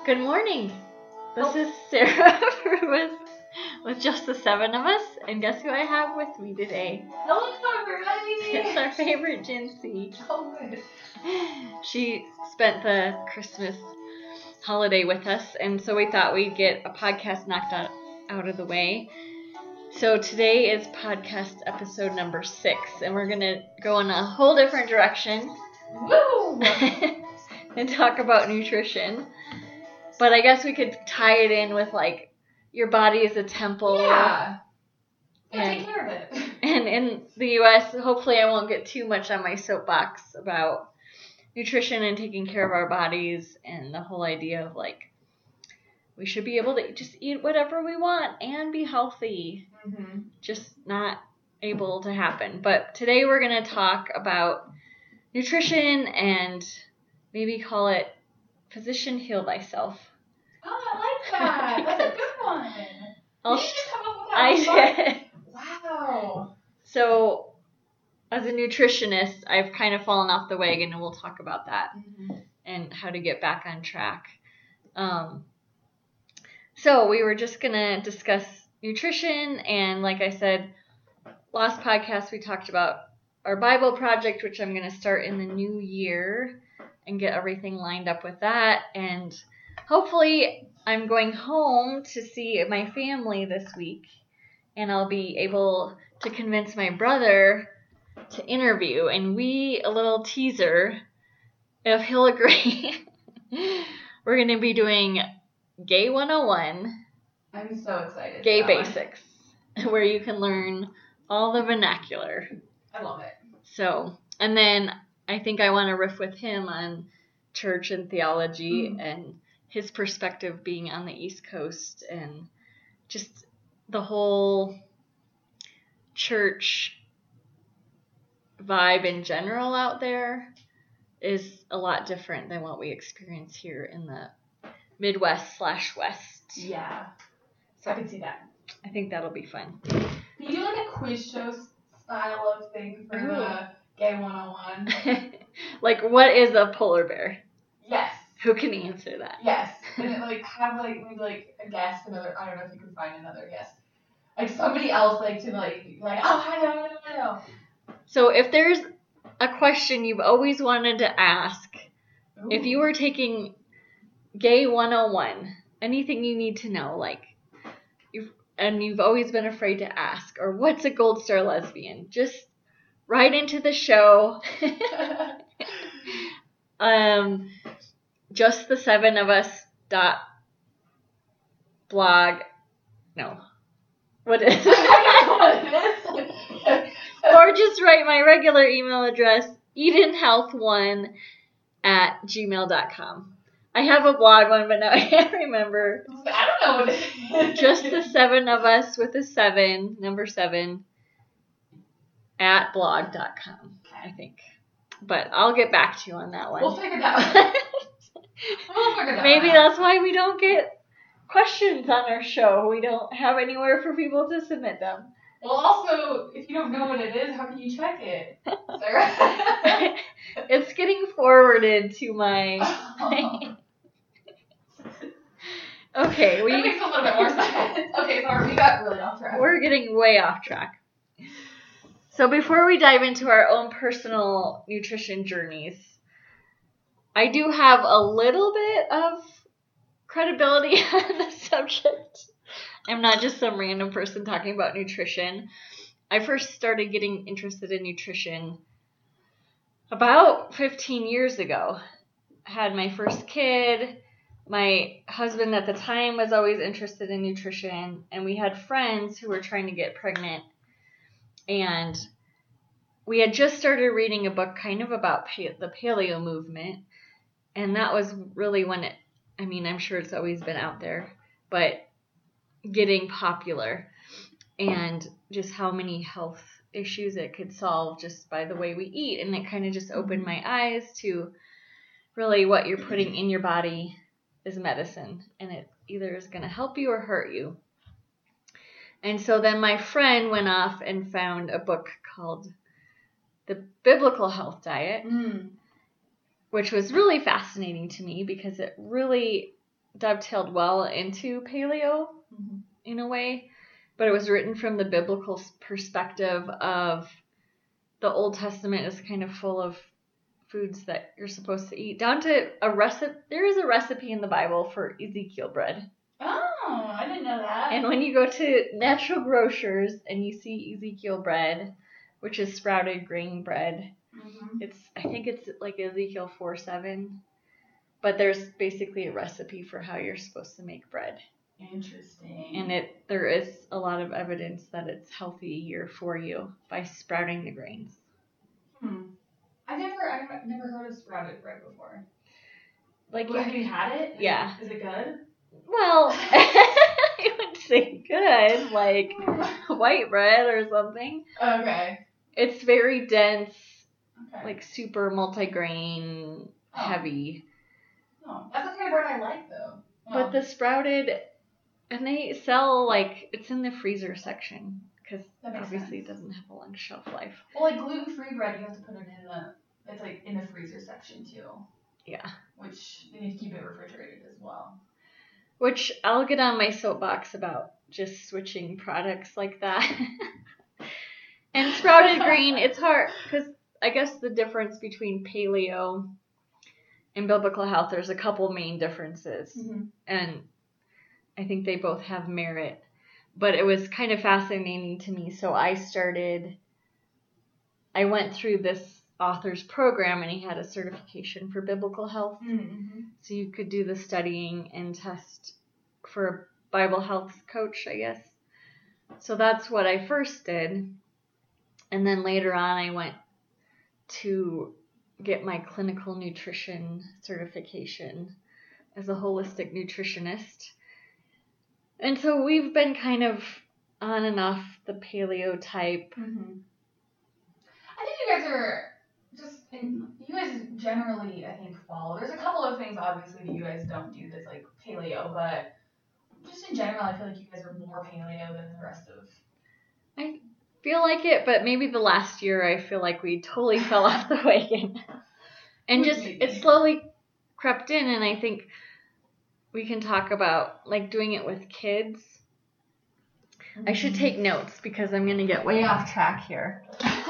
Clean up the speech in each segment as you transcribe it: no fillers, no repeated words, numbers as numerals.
Good morning. This is Sarah with just the 7 of us, and guess who I have with me today? Hello, everybody! It's our favorite Jinsey. Oh, good. She spent the Christmas holiday with us, and so we thought we'd get a podcast knocked out of the way. So today is podcast episode number 6, and we're going to go in a whole different direction. Woo! And talk about nutrition. But I guess we could tie it in with, like, your body is a temple. Yeah. And take care of it. And in the U.S., hopefully I won't get too much on my soapbox about nutrition and taking care of our bodies and the whole idea of, like, we should be able to just eat whatever we want and be healthy. Mm-hmm. Just not able to happen. But today we're going to talk about nutrition and maybe call it Physician Heal Thyself. Oh, I like that. That's a good one. I'll Did you just come up with that? I did. Wow. So, as a nutritionist, I've kind of fallen off the wagon, and we'll talk about that and how to get back on track. So, we were just going to discuss nutrition, and like I said, last podcast we talked about our Bible project, which I'm going to start in the new year and get everything lined up with that. And hopefully I'm going home to see my family this week, and I'll be able to convince my brother to interview. And a little teaser, if he'll agree, we're going to be doing Gay 101. I'm so excited. Gay Basics, where you can learn all the vernacular. I love it. So, and then I think I want to riff with him on church and theology and his perspective being on the East Coast and just the whole church vibe in general out there is a lot different than what we experience here in the Midwest/West. Yeah. So I can see that. I think that'll be fun. Can you do like a quiz show style of thing for the Gay 101? Like, what is a polar bear? Yes. Who can answer that? Yes. And then, have, maybe, a guest, I don't know if you can find another guest. Like, somebody else, oh, I know. So, if there's a question you've always wanted to ask, Ooh. if you were taking Gay 101, anything you need to know, you've always been afraid to ask, or what's a gold star lesbian, just write into the show. Just the 7 of us .blog. No. What is it? Or just write my regular email address, EdenHealth1@gmail.com. I have a blog one, but now I can't remember. I don't know what it is. Just the 7 of us with a 7, number 7, @blog.com, I think. But I'll get back to you on that one. We'll figure that out. Maybe that's why we don't get questions on our show. We don't have anywhere for people to submit them. Well, also, if you don't know what it is, how can you check it, Sarah? It's getting forwarded to my... Okay, that makes a little bit more sense. Okay, sorry, we got really off track. We're getting way off track. So before we dive into our own personal nutrition journeys, I do have a little bit of credibility on the subject. I'm not just some random person talking about nutrition. I first started getting interested in nutrition about 15 years ago. I had my first kid. My husband at the time was always interested in nutrition, and we had friends who were trying to get pregnant. And we had just started reading a book kind of about the paleo movement, and that was really when I'm sure it's always been out there, but getting popular, and just how many health issues it could solve just by the way we eat. And it kind of just opened my eyes to really what you're putting in your body is medicine, and it either is going to help you or hurt you. And so then my friend went off and found a book called The Biblical Health Diet, which was really fascinating to me because it really dovetailed well into paleo in a way, but it was written from the biblical perspective of the Old Testament is kind of full of foods that you're supposed to eat, down to a recipe. There is a recipe in the Bible for Ezekiel bread. Oh, I didn't know that. And when you go to Natural Grocers and you see Ezekiel bread, which is sprouted grain bread, I think it's like Ezekiel 4:7, but there's basically a recipe for how you're supposed to make bread. Interesting. And there is a lot of evidence that it's healthier for you by sprouting the grains. I've never heard of sprouted bread before. Like, have you had it? Yeah. Is it good? Well, I wouldn't say good, like white bread or something. Okay. It's very dense, like super multigrain, heavy. Oh, that's the kind of bread I like, though. But the sprouted, and they sell, like, it's in the freezer section, because obviously it doesn't have a long shelf life. Well, like gluten-free bread, you have to put it it's like in the freezer section, too. Yeah. Which, you need to keep it refrigerated as well. Which, I'll get on my soapbox about just switching products like that. And sprouted grain, it's hard, because I guess the difference between paleo and biblical health, there's a couple main differences. And I think they both have merit. But it was kind of fascinating to me. So I went through this author's program, and he had a certification for biblical health. So you could do the studying and test for a Bible health coach, I guess. So that's what I first did. And then later on, I went to get my clinical nutrition certification as a holistic nutritionist. And so we've been kind of on and off the paleo type. I think you guys are you guys generally, I think, follow. There's a couple of things, obviously, that you guys don't do that's like paleo, but just in general, I feel like you guys are more paleo than the rest of. I feel like it, but maybe the last year I feel like we totally fell off the wagon. And just, it slowly crept in, and I think we can talk about, like, doing it with kids. I should take notes, because I'm going to get way off track here.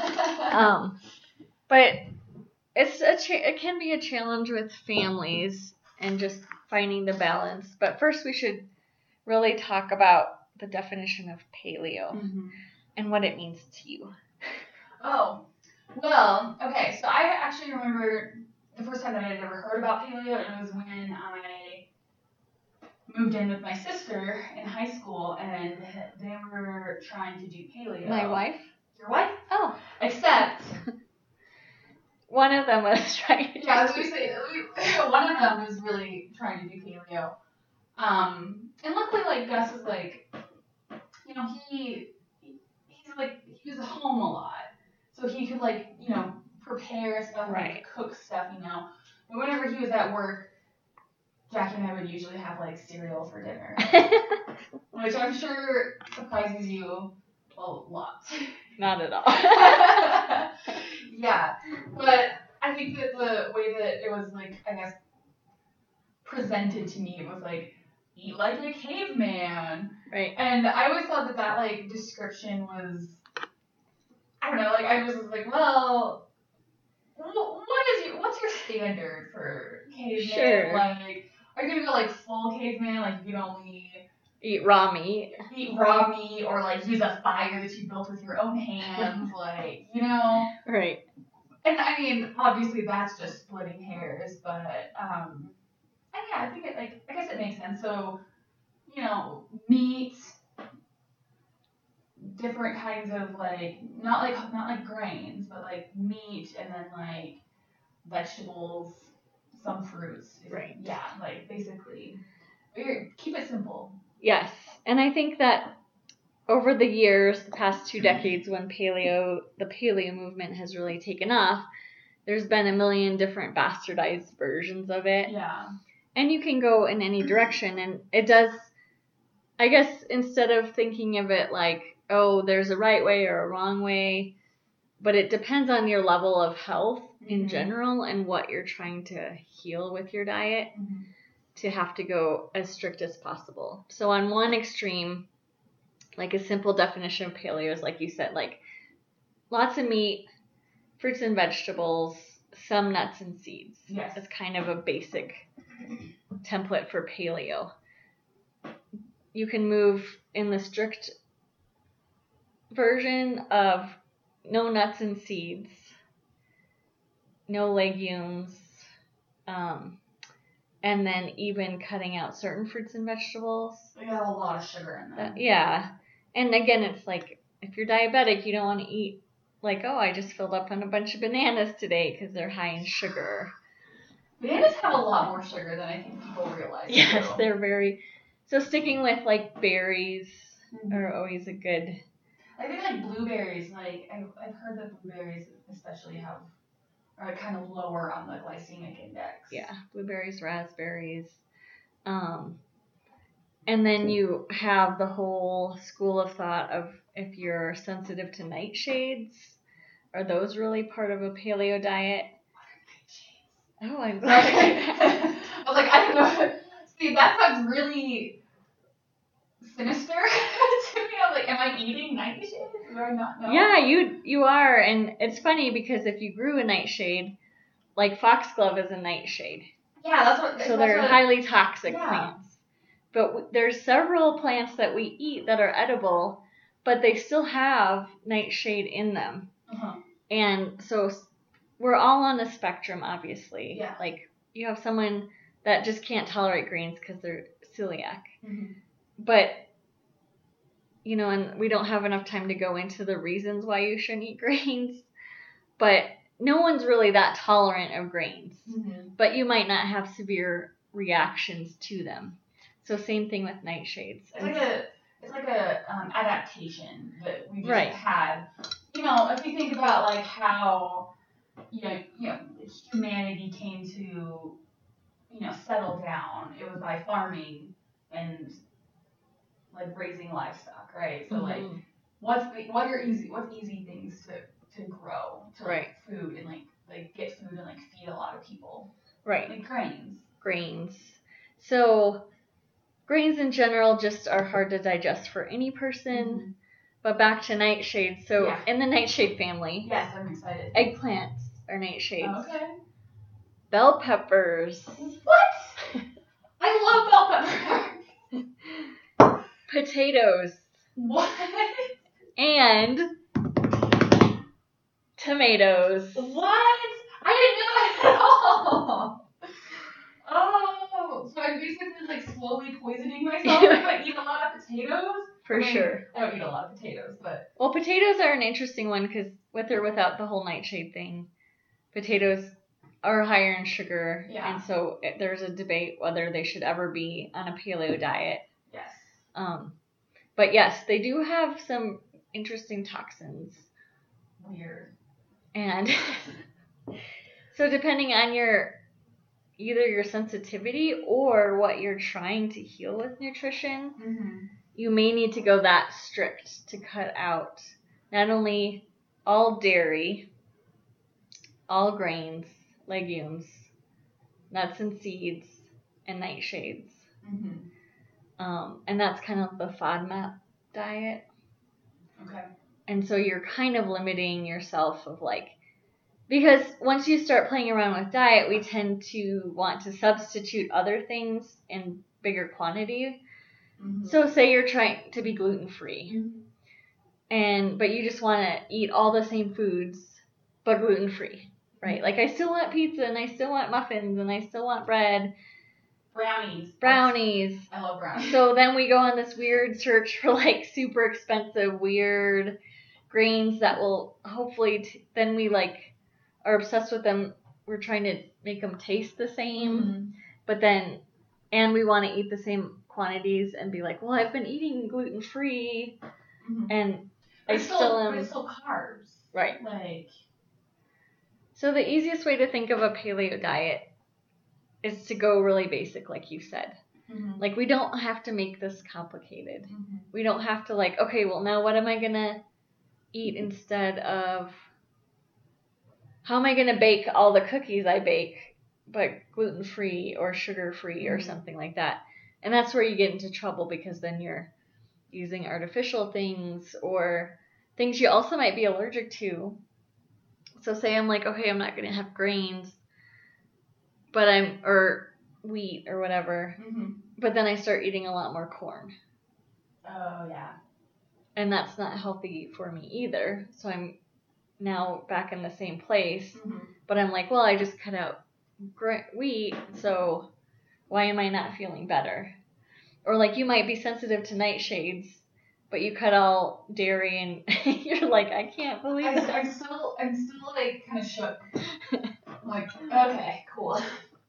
But it can be a challenge with families and just finding the balance. But first we should really talk about the definition of paleo and what it means to you. Oh, well, okay. So I actually remember the first time that I had ever heard about paleo, and it was when I moved in with my sister in high school, and they were trying to do paleo. My wife? Your wife? Oh. Except one of them was trying to one of them was really trying to do paleo. And luckily, like, Gus was like, you know, he was at home a lot. So he could, like, you know, prepare stuff, like, cook stuff, you know. But whenever he was at work, Jackie and I would usually have, like, cereal for dinner. Which I'm sure surprises you a lot. Not at all. Yeah. But I think that the way that it was, like, I guess, presented to me was, like, eat like a caveman. Right. And I always thought that, like, description was, I don't know, like, I was like, well, what's your standard for caveman? Sure. Like, are you gonna go, like, full caveman, like, you can only eat raw meat, or, like, use a fire that you built with your own hands, like, you know? Right. And, I mean, obviously that's just splitting hairs, but, and yeah, I think I guess it makes sense. So, you know, meat, different kinds of, like, not like grains, but, like, meat, and then, like, vegetables, some fruits. Right. Yeah, like, basically, keep it simple. Yes. And I think that over the years, the past 2 decades, when the paleo movement has really taken off, there's been a million different bastardized versions of it. Yeah. And you can go in any direction. And it does, I guess, instead of thinking of it like, oh, there's a right way or a wrong way, but it depends on your level of health in general and what you're trying to heal with your diet. to have to go as strict as possible. So on one extreme, like a simple definition of paleo is, like you said, like lots of meat, fruits and vegetables, some nuts and seeds. Yes. It's kind of a basic template for paleo. You can move in the strict version of no nuts and seeds, no legumes, and then even cutting out certain fruits and vegetables. They got a lot of sugar in them. Yeah. And again, it's like, if you're diabetic, you don't want to eat, like, oh, I just filled up on a bunch of bananas today because they're high in sugar. Bananas have a lot more sugar than I think people realize. Yes, they're very... So sticking with, like, berries are always a good... I think, like, blueberries, like, I've heard that blueberries especially are kind of lower on the glycemic index. Yeah, blueberries, raspberries. And then you have the whole school of thought of if you're sensitive to nightshades. Are those really part of a paleo diet? What are nightshades? Oh, I'm glad. I was like, I don't know. See, that sounds really sinister to me. I was like, am I eating nightshades? Do I not know? Yeah, you are. And it's funny because if you grew a nightshade, like foxglove is a nightshade. Yeah, that's what. So they're highly toxic plants. But there's several plants that we eat that are edible, but they still have nightshade in them. Uh-huh. And so we're all on a spectrum, obviously. Yeah. Like, you have someone that just can't tolerate greens because they're celiac. Mm-hmm. But, you know, and we don't have enough time to go into the reasons why you shouldn't eat grains. But no one's really that tolerant of grains. Mm-hmm. But you might not have severe reactions to them. So same thing with nightshades. It's like a adaptation that we just right. had. You know, if you think about like how you know humanity came to settle down, it was by farming and like raising livestock, right? So like what's easy things to grow to right. food and like get food and like feed a lot of people. Right. Like grains. So grains in general just are hard to digest for any person. Mm-hmm. But back to nightshades. So in the nightshade family. Yes, I'm excited. Eggplants are nightshades. Okay. Bell peppers. What? I love bell peppers. Potatoes. What? And tomatoes. What? I didn't know that at all. Oh, so I'm basically like slowly poisoning myself if I eat a lot of potatoes? For sure. I don't eat a lot of potatoes, but... Well, potatoes are an interesting one because with or without the whole nightshade thing, potatoes are higher in sugar. Yeah. And so there's a debate whether they should ever be on a paleo diet. Yes. But yes, they do have some interesting toxins. Weird. And so depending on either your sensitivity or what you're trying to heal with nutrition, you may need to go that strict to cut out not only all dairy, all grains, legumes, nuts and seeds, and nightshades. And that's kind of the FODMAP diet. Okay. And so you're kind of limiting yourself of like, because once you start playing around with diet, we tend to want to substitute other things in bigger quantity. So say you're trying to be gluten-free, but you just want to eat all the same foods, but gluten-free, right? Like I still want pizza, and I still want muffins, and I still want bread. Brownies. I love brownies. So then we go on this weird search for like super expensive, weird grains that will hopefully, then we like are obsessed with them. We're trying to make them taste the same, but then, and we want to eat the same quantities and be like, well, I've been eating gluten-free and I still am. But it's still carbs. Right. Like. So the easiest way to think of a paleo diet is to go really basic, like you said. Like, we don't have to make this complicated. We don't have to like, okay, well, now what am I going to eat instead of, how am I going to bake all the cookies I bake, but gluten-free or sugar-free or something like that. And that's where you get into trouble because then you're using artificial things or things you also might be allergic to. So say I'm like, okay, I'm not going to have grains, but or wheat or whatever, but then I start eating a lot more corn. Oh, yeah. And that's not healthy for me either. So I'm now back in the same place, but I'm like, well, I just cut out wheat, so why am I not feeling better? Or like you might be sensitive to nightshades, but you cut all dairy and you're like, I can't believe it. I'm still like kind of shook. I'm like, okay, cool.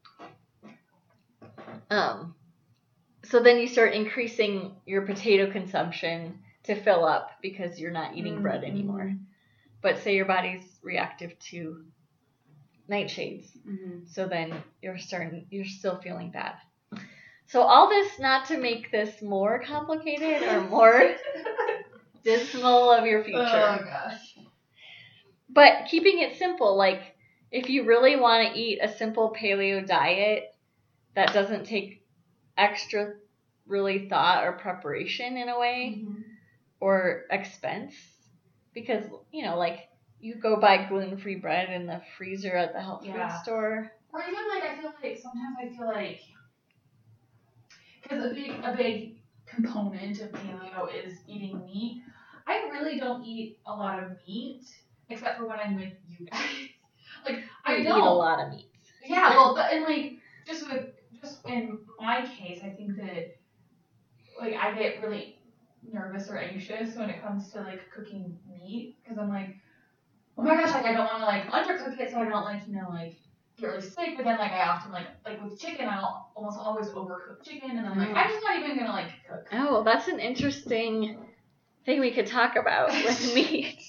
So then you start increasing your potato consumption to fill up because you're not eating bread anymore. But say your body's reactive to nightshades. So then you're still feeling bad. So all this, not to make this more complicated or more dismal of your future. Oh gosh. But keeping it simple, like if you really want to eat a simple paleo diet that doesn't take extra really thought or preparation in a way or expense, because like you go buy gluten-free bread in the freezer at the health food store, or even like I feel like because a big component of paleo is eating meat. I really don't eat a lot of meat except for when I'm with you guys. Like I don't eat a lot of meat. Yeah, well, but and like just in my case, I think that like I get really nervous or anxious when it comes to like cooking meat because I'm like, oh my gosh, like I don't want to like undercook it so I don't like get really sick. But then like I often like with chicken, I'll almost always overcook chicken, and I'm like, I'm just not even gonna like cook. Oh, that's an interesting thing we could talk about with meat.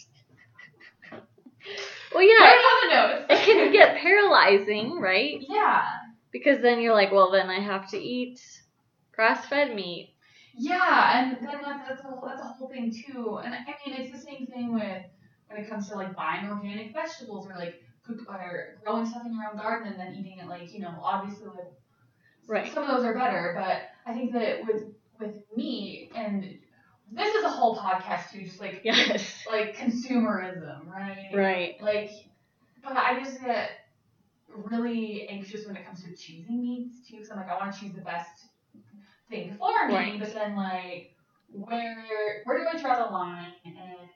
Well, yeah, it can get paralyzing, right? Yeah. Because then you're like, well, then I have to eat grass-fed meat. Yeah, and then that's a whole thing too. And I mean, it's the same thing when it comes to like buying organic vegetables or like or growing stuff in your own garden and then eating it. Like obviously like some of those are better, but I think that with meat, and this is a whole podcast too, just like like consumerism, right? Right. Like, but I just get really anxious when it comes to choosing meats too, because I'm like, I want to choose the best thing for me, but then like, where do I draw the line? And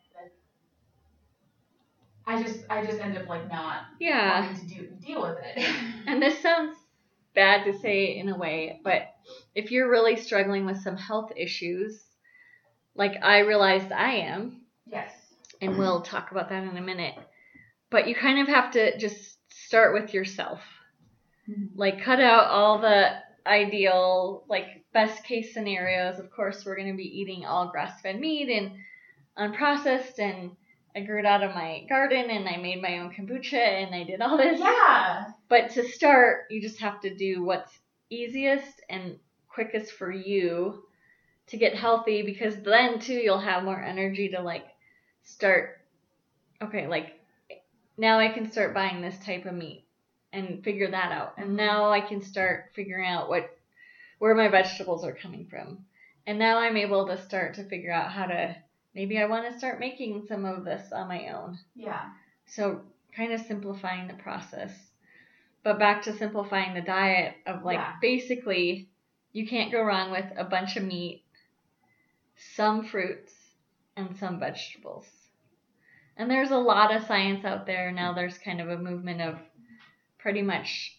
I just end up like not wanting to deal with it. And this sounds bad to say in a way, but if you're really struggling with some health issues, like I realized I am. Yes. And we'll talk about that in a minute. But you kind of have to just start with yourself. Like cut out all the ideal, like best case scenarios. Of course, we're going to be eating all grass-fed meat and unprocessed, and I grew it out of my garden and I made my own kombucha and I did all this. Yeah. But to start, you just have to do what's easiest and quickest for you to get healthy, because then too you'll have more energy to like start, okay, like now I can start buying this type of meat and figure that out. And now I can start figuring out where my vegetables are coming from. And now I'm able to start to figure out how to, maybe I want to start making some of this on my own. Yeah. So kind of simplifying the process. But back to simplifying the diet of like basically you can't go wrong with a bunch of meat, some fruits, and some vegetables. And there's a lot of science out there. Now there's kind of a movement of pretty much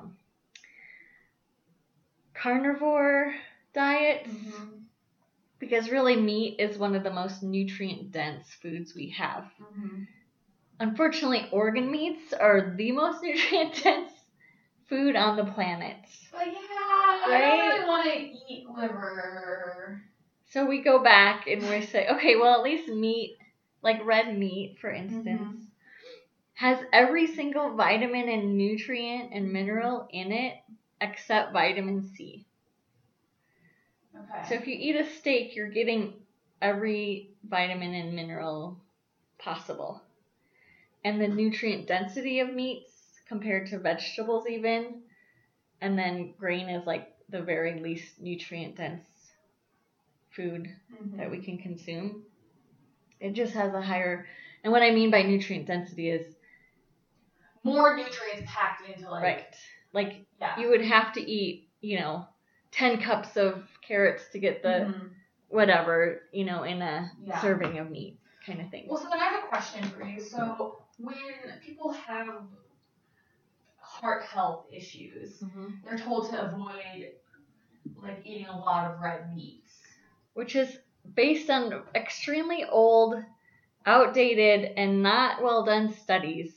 carnivore diets. Because really meat is one of the most nutrient-dense foods we have. Unfortunately, organ meats are the most nutrient-dense food on the planet. But yeah, right? I don't really want to eat liver. So we go back and we say, okay, well, at least meat, like red meat, for instance, has every single vitamin and nutrient and mineral in it except vitamin C. Okay. So if you eat a steak, you're getting every vitamin and mineral possible. And the nutrient density of meats compared to vegetables even And then grain is like the very least nutrient dense food that we can consume. It just has a higher, and what I mean by nutrient density is more nutrients packed into like. Right. Like you would have to eat, 10 cups of carrots to get the whatever, in a serving of meat kind of thing. Well, so then I have a question for you. So when people have heart health issues, they're told to avoid like eating a lot of red meats. Which is based on extremely old, outdated, and not well done studies.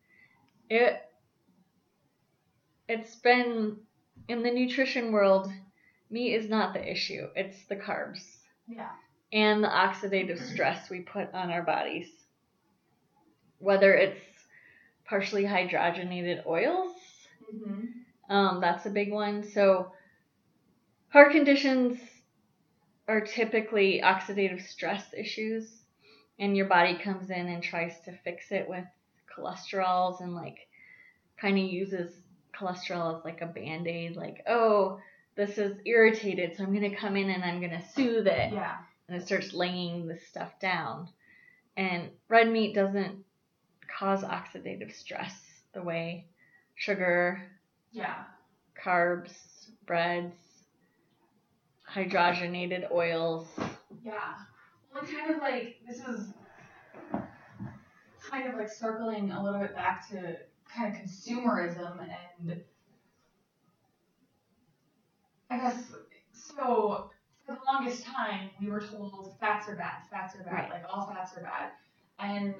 It's been in the nutrition world, meat is not the issue. It's the carbs. Yeah. And the oxidative stress we put on our bodies. Whether it's partially hydrogenated oils, that's a big one. So heart conditions are typically oxidative stress issues, and your body comes in and tries to fix it with cholesterols and like kind of uses cholesterol as like a band-aid, like, oh, this is irritated, so I'm going to come in and I'm going to soothe it. Yeah. And it starts laying this stuff down. And red meat doesn't cause oxidative stress the way sugar, carbs, breads, hydrogenated oils. Yeah. Well, it's kind of like, this is kind of like circling a little bit back to kind of consumerism, and I guess, so for the longest time, we were told fats are bad, Right. like all fats are bad. And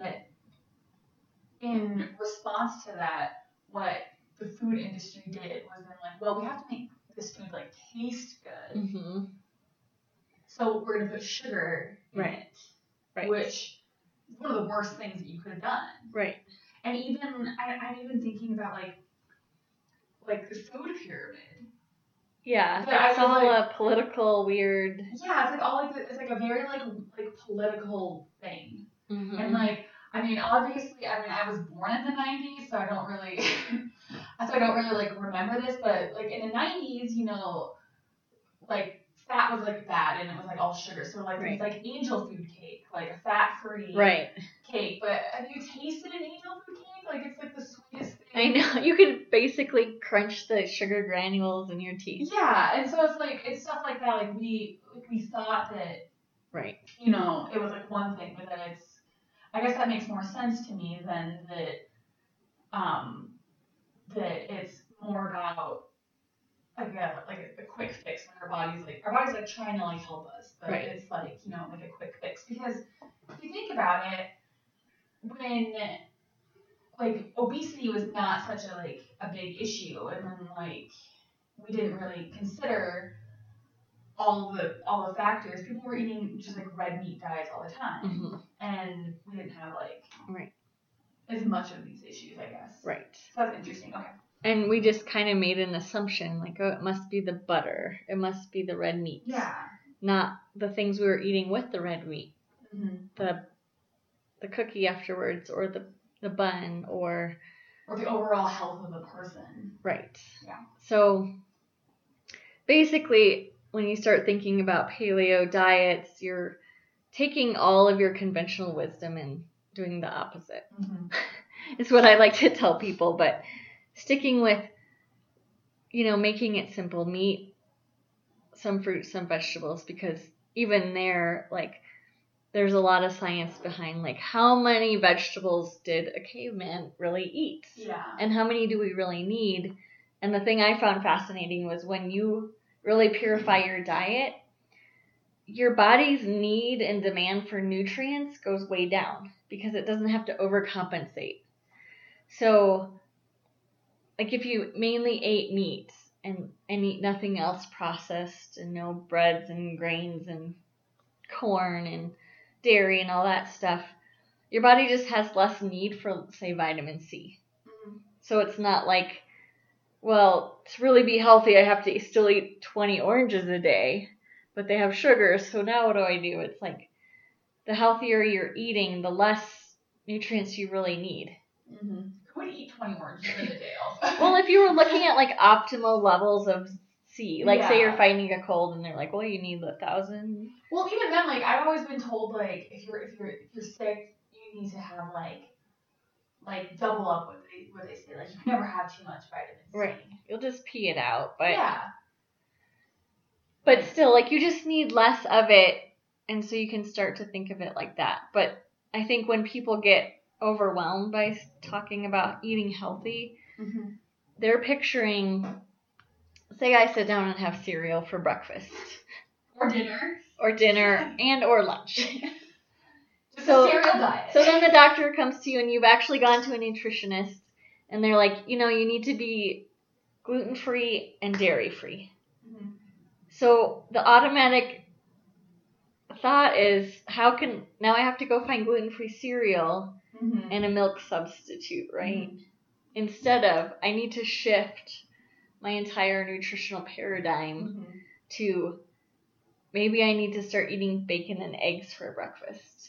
in response to that, what the food industry did was then like, well, we have to make this food like taste good. So we're going to put sugar in it. Right. Which is one of the worst things that you could have done. Right. And even, I'm even thinking about like the food pyramid. Yeah, it's all like, a political weird. Yeah, it's like all like it's like a very like political thing. And like, I mean, obviously, I was born in the 90s, so I don't really like remember this, but like in the 90s, like fat was like bad and it was like all sugar. So like it's like angel food cake, like a fat-free cake. But have you tasted an angel food cake? Like it's like the sweetest thing. I know. You could basically crunch the sugar granules in your teeth. Yeah, and so it's like it's stuff like that. Like we thought that it was like one thing, but then I guess that makes more sense to me than that that it's more about like a quick fix when our body's like trying to like help us, but it's like like a quick fix. Because if you think about it, when like obesity was not such a big issue, and then like we didn't really consider all the factors. People were eating just like red meat diets all the time, and we didn't have like as much of these issues, I guess. Right. So that's interesting. Okay. And we just kind of made an assumption, like, oh, it must be the butter. It must be the red meat. Yeah. Not the things we were eating with the red meat. The cookie afterwards, or the bun, or the overall health of the person. Right. Yeah. So basically, when you start thinking about paleo diets, you're taking all of your conventional wisdom and doing the opposite. It's what I like to tell people, but sticking with, making it simple, meat, some fruits, some vegetables, because even there, like, there's a lot of science behind, like, how many vegetables did a caveman really eat? Yeah. And how many do we really need? And the thing I found fascinating was when you really purify your diet, your body's need and demand for nutrients goes way down because it doesn't have to overcompensate. So, like, if you mainly ate meat and eat nothing else processed, and no breads and grains and corn and dairy and all that stuff, your body just has less need for, say, vitamin C. So it's not like, well, to really be healthy, I have to still eat 20 oranges a day, but they have sugar, so now what do I do? It's like, the healthier you're eating, the less nutrients you really need. would eat 20 oranges in a day also. Well, if you were looking at like optimal levels of C, like say Yeah. you're fighting a cold and they're like, well, you need 1,000. Well, even then, like I've always been told, like if you're sick, you need to have like double up what they say. Like you can never have too much vitamin C. Right. You'll just pee it out, but Yeah. But still, like you just need less of it, and so you can start to think of it like that. But I think when people get overwhelmed by talking about eating healthy, they're picturing, say I sit down and have cereal for breakfast. Or dinner. and or lunch. Just a cereal diet. So then the doctor comes to you and you've actually gone to a nutritionist and they're like, you need to be gluten-free and dairy-free. Mm-hmm. So the automatic thought is, now I have to go find gluten-free cereal and a milk substitute, right? Mm-hmm. Instead of, I need to shift my entire nutritional paradigm to maybe I need to start eating bacon and eggs for breakfast.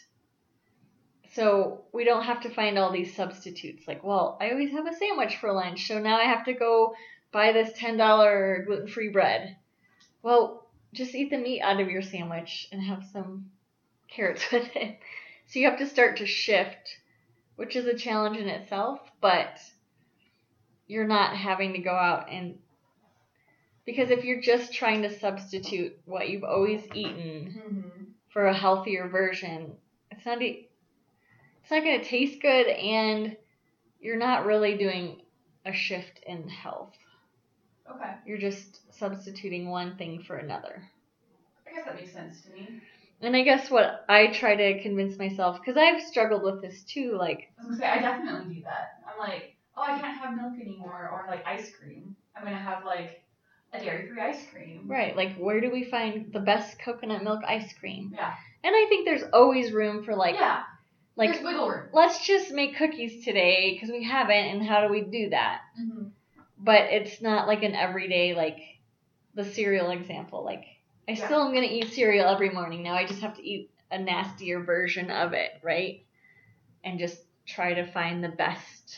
So we don't have to find all these substitutes. Like, well, I always have a sandwich for lunch, so now I have to go buy this $10 gluten-free bread. Well, just eat the meat out of your sandwich and have some carrots with it. So you have to start to shift, which is a challenge in itself, but you're not having to go out and... Because if you're just trying to substitute what you've always eaten for a healthier version, it's not going to taste good, and you're not really doing a shift in health. Okay. You're just substituting one thing for another. I guess that makes sense to me. And I guess what I try to convince myself, because I've struggled with this too, like... I was going to say, I definitely do that. I'm like, I can't have milk anymore, or like ice cream. I'm going to have like a dairy-free ice cream. Right, like where do we find the best coconut milk ice cream? Yeah. And I think there's always room for like... Yeah. Like, there's wiggle room. Let's just make cookies today because we haven't, and how do we do that? Mm-hmm. But it's not like an everyday, like the cereal example. Like, I still am going to eat cereal every morning. Now I just have to eat a nastier version of it, right? And just try to find the best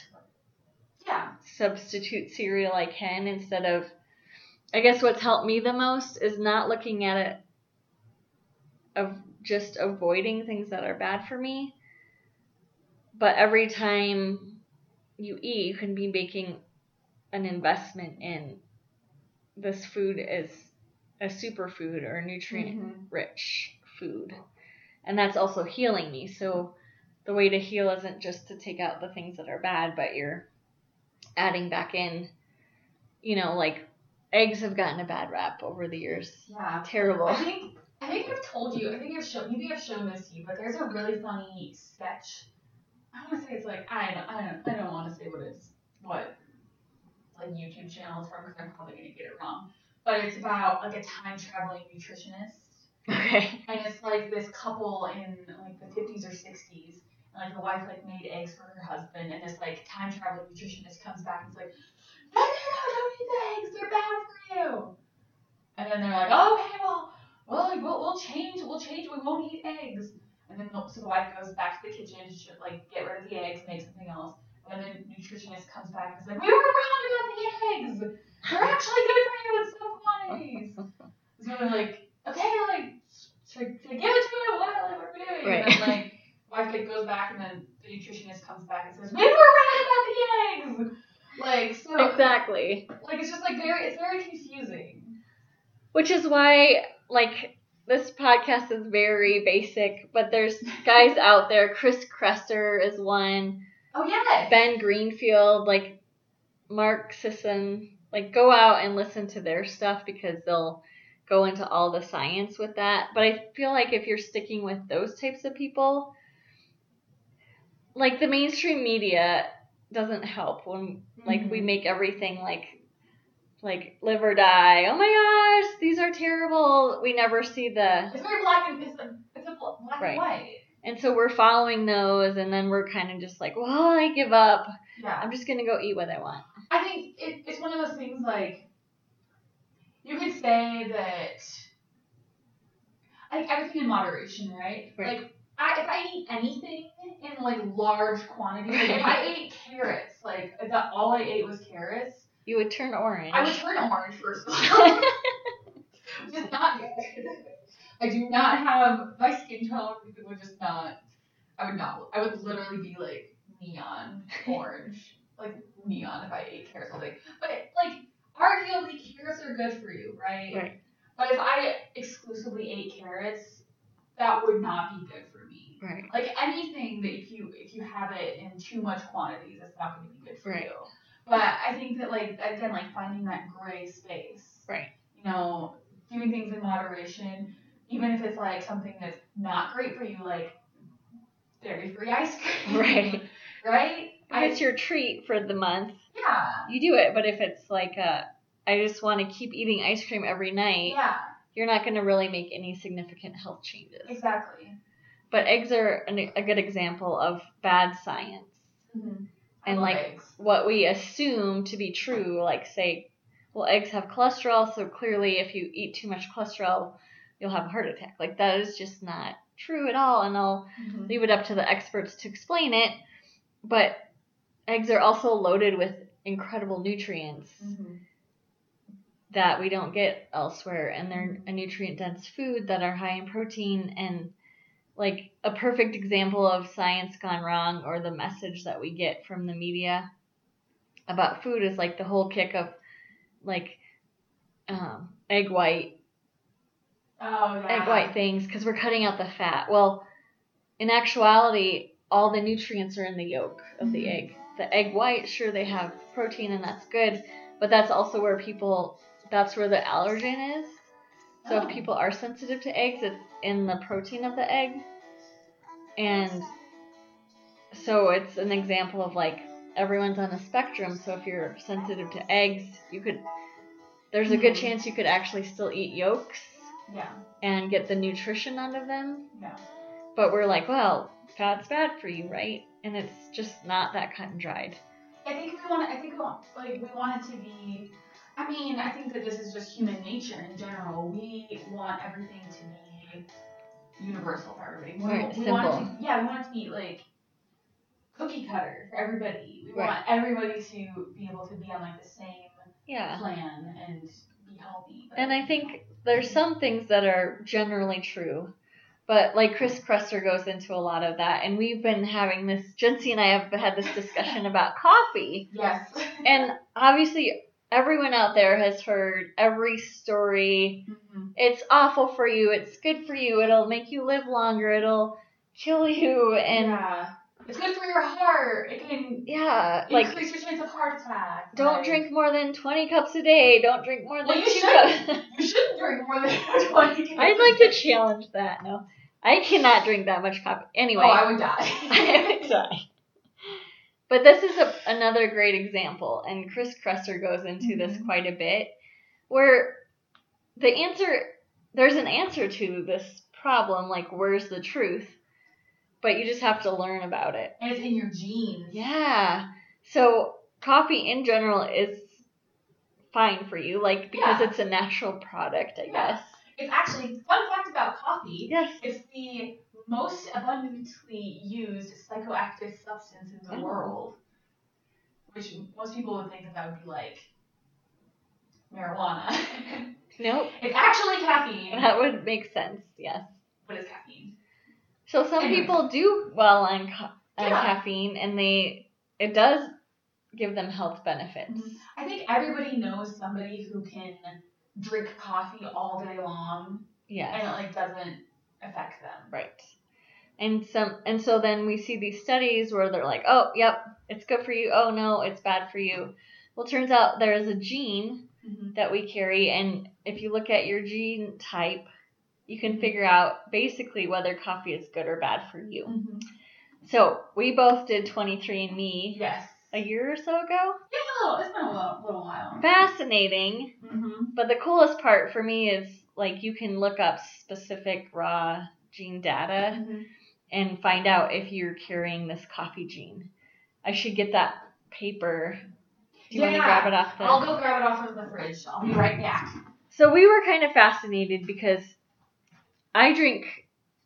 substitute cereal I can instead of... I guess what's helped me the most is not looking at it of just avoiding things that are bad for me. But every time you eat, you can be making an investment in this food as a superfood or a nutrient-rich food. And that's also healing me. So the way to heal isn't just to take out the things that are bad, but you're adding back in, like eggs have gotten a bad rap over the years. Yeah. Terrible. I think I've told you, maybe I've shown this to you, but there's a really funny sketch. I want to say it's like, I don't want to say what like YouTube channel it's from because I'm probably going to get it wrong. But it's about like a time traveling nutritionist. Okay. And it's like this couple in like the 50s or 60s. And like the wife like made eggs for her husband. And this like time traveling nutritionist comes back and is like, no, don't eat the eggs. They're bad for you. And then they're like, oh, okay, well, we'll change. We won't eat eggs. And then so the wife goes back to the kitchen to like get rid of the eggs, make something else. And then the nutritionist comes back and is like, we were wrong about the eggs. They're actually good for you in some quantities. So they're like, okay, like, should I give it to you? What are we doing? Right. And then like, wife like goes back and then the nutritionist comes back and says, we were wrong about the eggs. Like, so exactly. Like it's just like it's very confusing. Which is why like this podcast is very basic, but there's guys out there. Chris Kresser is one. Oh, yes. Ben Greenfield, like Mark Sisson. Like, go out and listen to their stuff because they'll go into all the science with that. But I feel like if you're sticking with those types of people, like the mainstream media doesn't help when like we make everything like live or die. Oh my gosh, these are terrible. We never see the... It's very black and black and white. And so we're following those, and then we're kind of just like, well, I give up. Yeah. I'm just going to go eat what I want. I think it's one of those things like, you could say that, like everything in moderation, right? Like, if I eat anything in like large quantities, like if I ate carrots, like if that all I ate was carrots, you would turn orange. I would turn orange first of all. Which is not good. I do not have my skin tone would just not. I would literally be like neon orange, like neon if I ate carrots all day. But like arguably carrots are good for you, right? Right. But if I exclusively ate carrots, that would not be good for me. Right. Like anything that if you have it in too much quantities, it's not going to be good for right. you. But I think that like again, like finding that gray space. Right. You know, doing things in moderation, even if it's like something that's not great for you, like dairy-free ice cream. Right. Right? If it's your treat for the month, yeah, you do it. But if it's like I just want to keep eating ice cream every night, yeah, you're not going to really make any significant health changes. exactly. But eggs are a good example of bad science. Mm-hmm. And like eggs. What we assume to be true, like say, well, eggs have cholesterol, so clearly if you eat too much cholesterol, you'll have a heart attack. Like that is just not true at all, and I'll leave it up to the experts to explain it. But eggs are also loaded with incredible nutrients that we don't get elsewhere, and they're a nutrient-dense food that are high in protein. And like a perfect example of science gone wrong, or the message that we get from the media about food, is like the whole kick of like egg white things because we're cutting out the fat. Well, in actuality, all the nutrients are in the yolk of the egg. The egg white, sure, they have protein and that's good, but that's also where that's where the allergen is. So if people are sensitive to eggs, it's in the protein of the egg. And so it's an example of like everyone's on a spectrum. So if you're sensitive to eggs, there's a good chance you could actually still eat yolks. Yeah. And get the nutrition out of them. Yeah. But we're like, well, fat's bad for you, right? And it's just not that cut and dried. I think we want it to be. I mean, I think that this is just human nature in general. We want everything to be universal for everybody. We want it to be like cookie cutter for everybody. We want everybody to be able to be on like the same plan and be healthy. And I think there's some things that are generally true, but like Chris Kresser goes into a lot of that, and we've been having this, Jency and I have had this discussion about coffee. Yes. And obviously everyone out there has heard every story. It's awful for you, it's good for you, it'll make you live longer, it'll kill you, and it's good for your heart. It can increase your chance of heart attack. Don't drink more than 20 cups a day. Don't drink more than 2 cups. You shouldn't drink more than 20 cups. I'd like to challenge that. No, I cannot drink that much coffee. Anyway. Oh, I would die. I would die. But this is another great example, and Chris Kresser goes into this quite a bit, where there's an answer to this problem, like where's the truth? But you just have to learn about it. And it's in your genes. Yeah. So coffee in general is fine for you, like because it's a natural product, I guess. It's actually, fun fact about coffee. Yes. It's the most abundantly used psychoactive substance in the world. Which most people would think that would be like marijuana. Nope. It's actually caffeine. That would make sense, yes. What is caffeine? So some people do well on caffeine, and it does give them health benefits. I think everybody knows somebody who can drink coffee all day long. Yes. And it like doesn't affect them. Right. And so then we see these studies where they're like, oh, yep, it's good for you. Oh no, it's bad for you. Well, it turns out there is a gene that we carry, and if you look at your gene type, you can figure out basically whether coffee is good or bad for you. So we both did 23andMe a year or so ago. Yeah, it's been a little while. Fascinating. But the coolest part for me is like you can look up specific raw gene data and find out if you're carrying this coffee gene. I should get that paper. Do you want to grab it off I'll go grab it off of the fridge. I'll be right back. So we were kind of fascinated because I drink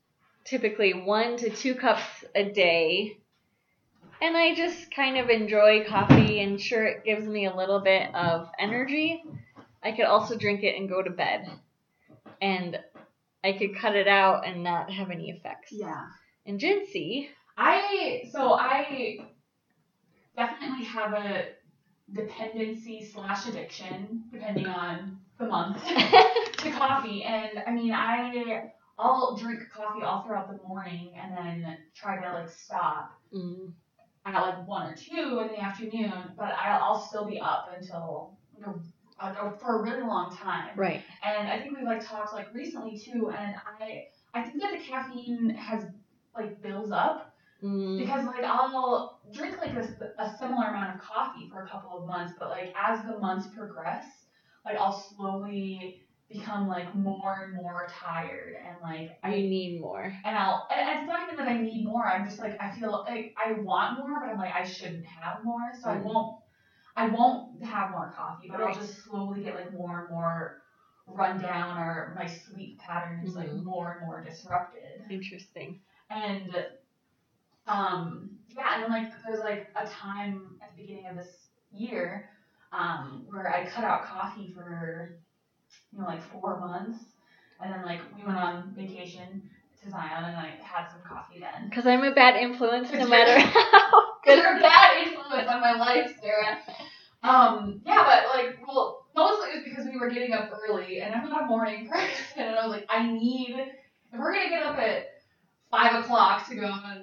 typically 1 to 2 cups a day. And I just kind of enjoy coffee, and sure, it gives me a little bit of energy. I could also drink it and go to bed. And I could cut it out and not have any effects. Yeah. And Jinsey. I definitely have a dependency / addiction, depending on the month, to coffee. And I mean, I'll drink coffee all throughout the morning and then try to like stop at like 1 or 2 in the afternoon, but I'll still be up until for a really long time. Right. And I think we've like talked like recently too, and I think that the caffeine has like builds up. Because like I'll drink like a similar amount of coffee for a couple of months, but like as the months progress, like I'll slowly become like more and more tired, and like I need more. And it's not even that I need more. I'm just like I feel like I want more, but I'm like I shouldn't have more, so I won't have more coffee, but I'll just slowly get like more and more run down, or my sleep pattern is like more and more disrupted. Interesting. And and then like there's like a time at the beginning of this year where I cut out coffee for like 4 months, and then like we went on vacation to Zion, and I had some coffee then. Because I'm a bad influence, no matter how good. You're a bad influence on my life, Sarah. But like, well, mostly it was because we were getting up early, and I'm not a morning person, and I was like, if we're gonna get up at 5 o'clock to go on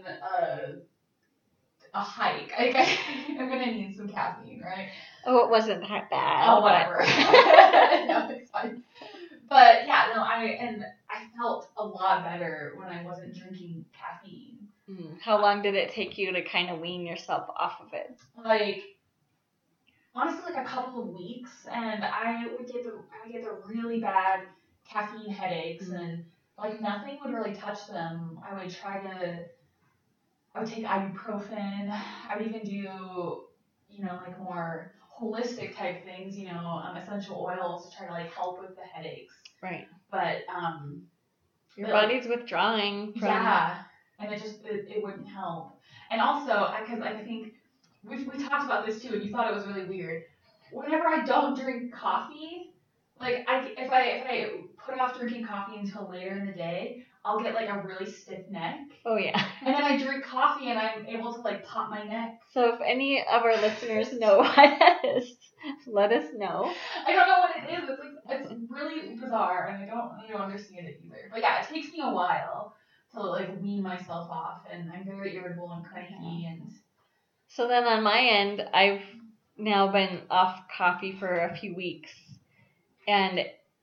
a hike, I'm gonna need some caffeine, right? Oh, it wasn't that bad. Oh, whatever. No, it's fine. But yeah, no, I felt a lot better when I wasn't drinking caffeine. How long did it take you to kind of wean yourself off of it? Like, honestly, like a couple of weeks, and I would get the really bad caffeine headaches, and like nothing would really touch them. I would take ibuprofen. I would even do, like more holistic type things, essential oils to try to like help with the headaches. Right. But your body's withdrawing from. Yeah, and it wouldn't help. And also, because I think we talked about this too, and you thought it was really weird. Whenever I don't drink coffee, like if I put off drinking coffee until later in the day, I'll get like a really stiff neck. Oh yeah. And then I drink coffee and I'm able to like pop my neck. So if any of our listeners know what that is, let us know. I don't know what it is. It's really bizarre, and I don't really understand it either. But yeah, it takes me a while to like wean myself off, and I'm very irritable and cranky. And so then on my end, I've now been off coffee for a few weeks, and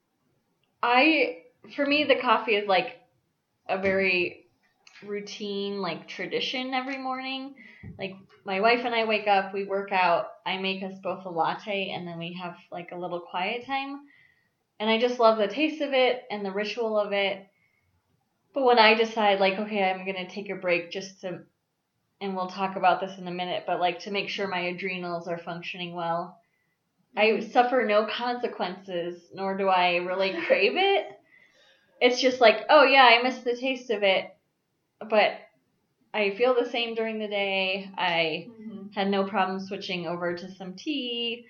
for me the coffee is like a very routine, like tradition every morning. Like my wife and I wake up, we work out, I make us both a latte, and then we have like a little quiet time. And I just love the taste of it and the ritual of it. But when I decide like, okay, I'm going to take a break and we'll talk about this in a minute, but like to make sure my adrenals are functioning well, I suffer no consequences, nor do I really crave it. It's just like, oh yeah, I miss the taste of it, but I feel the same during the day. I had no problem switching over to some tea.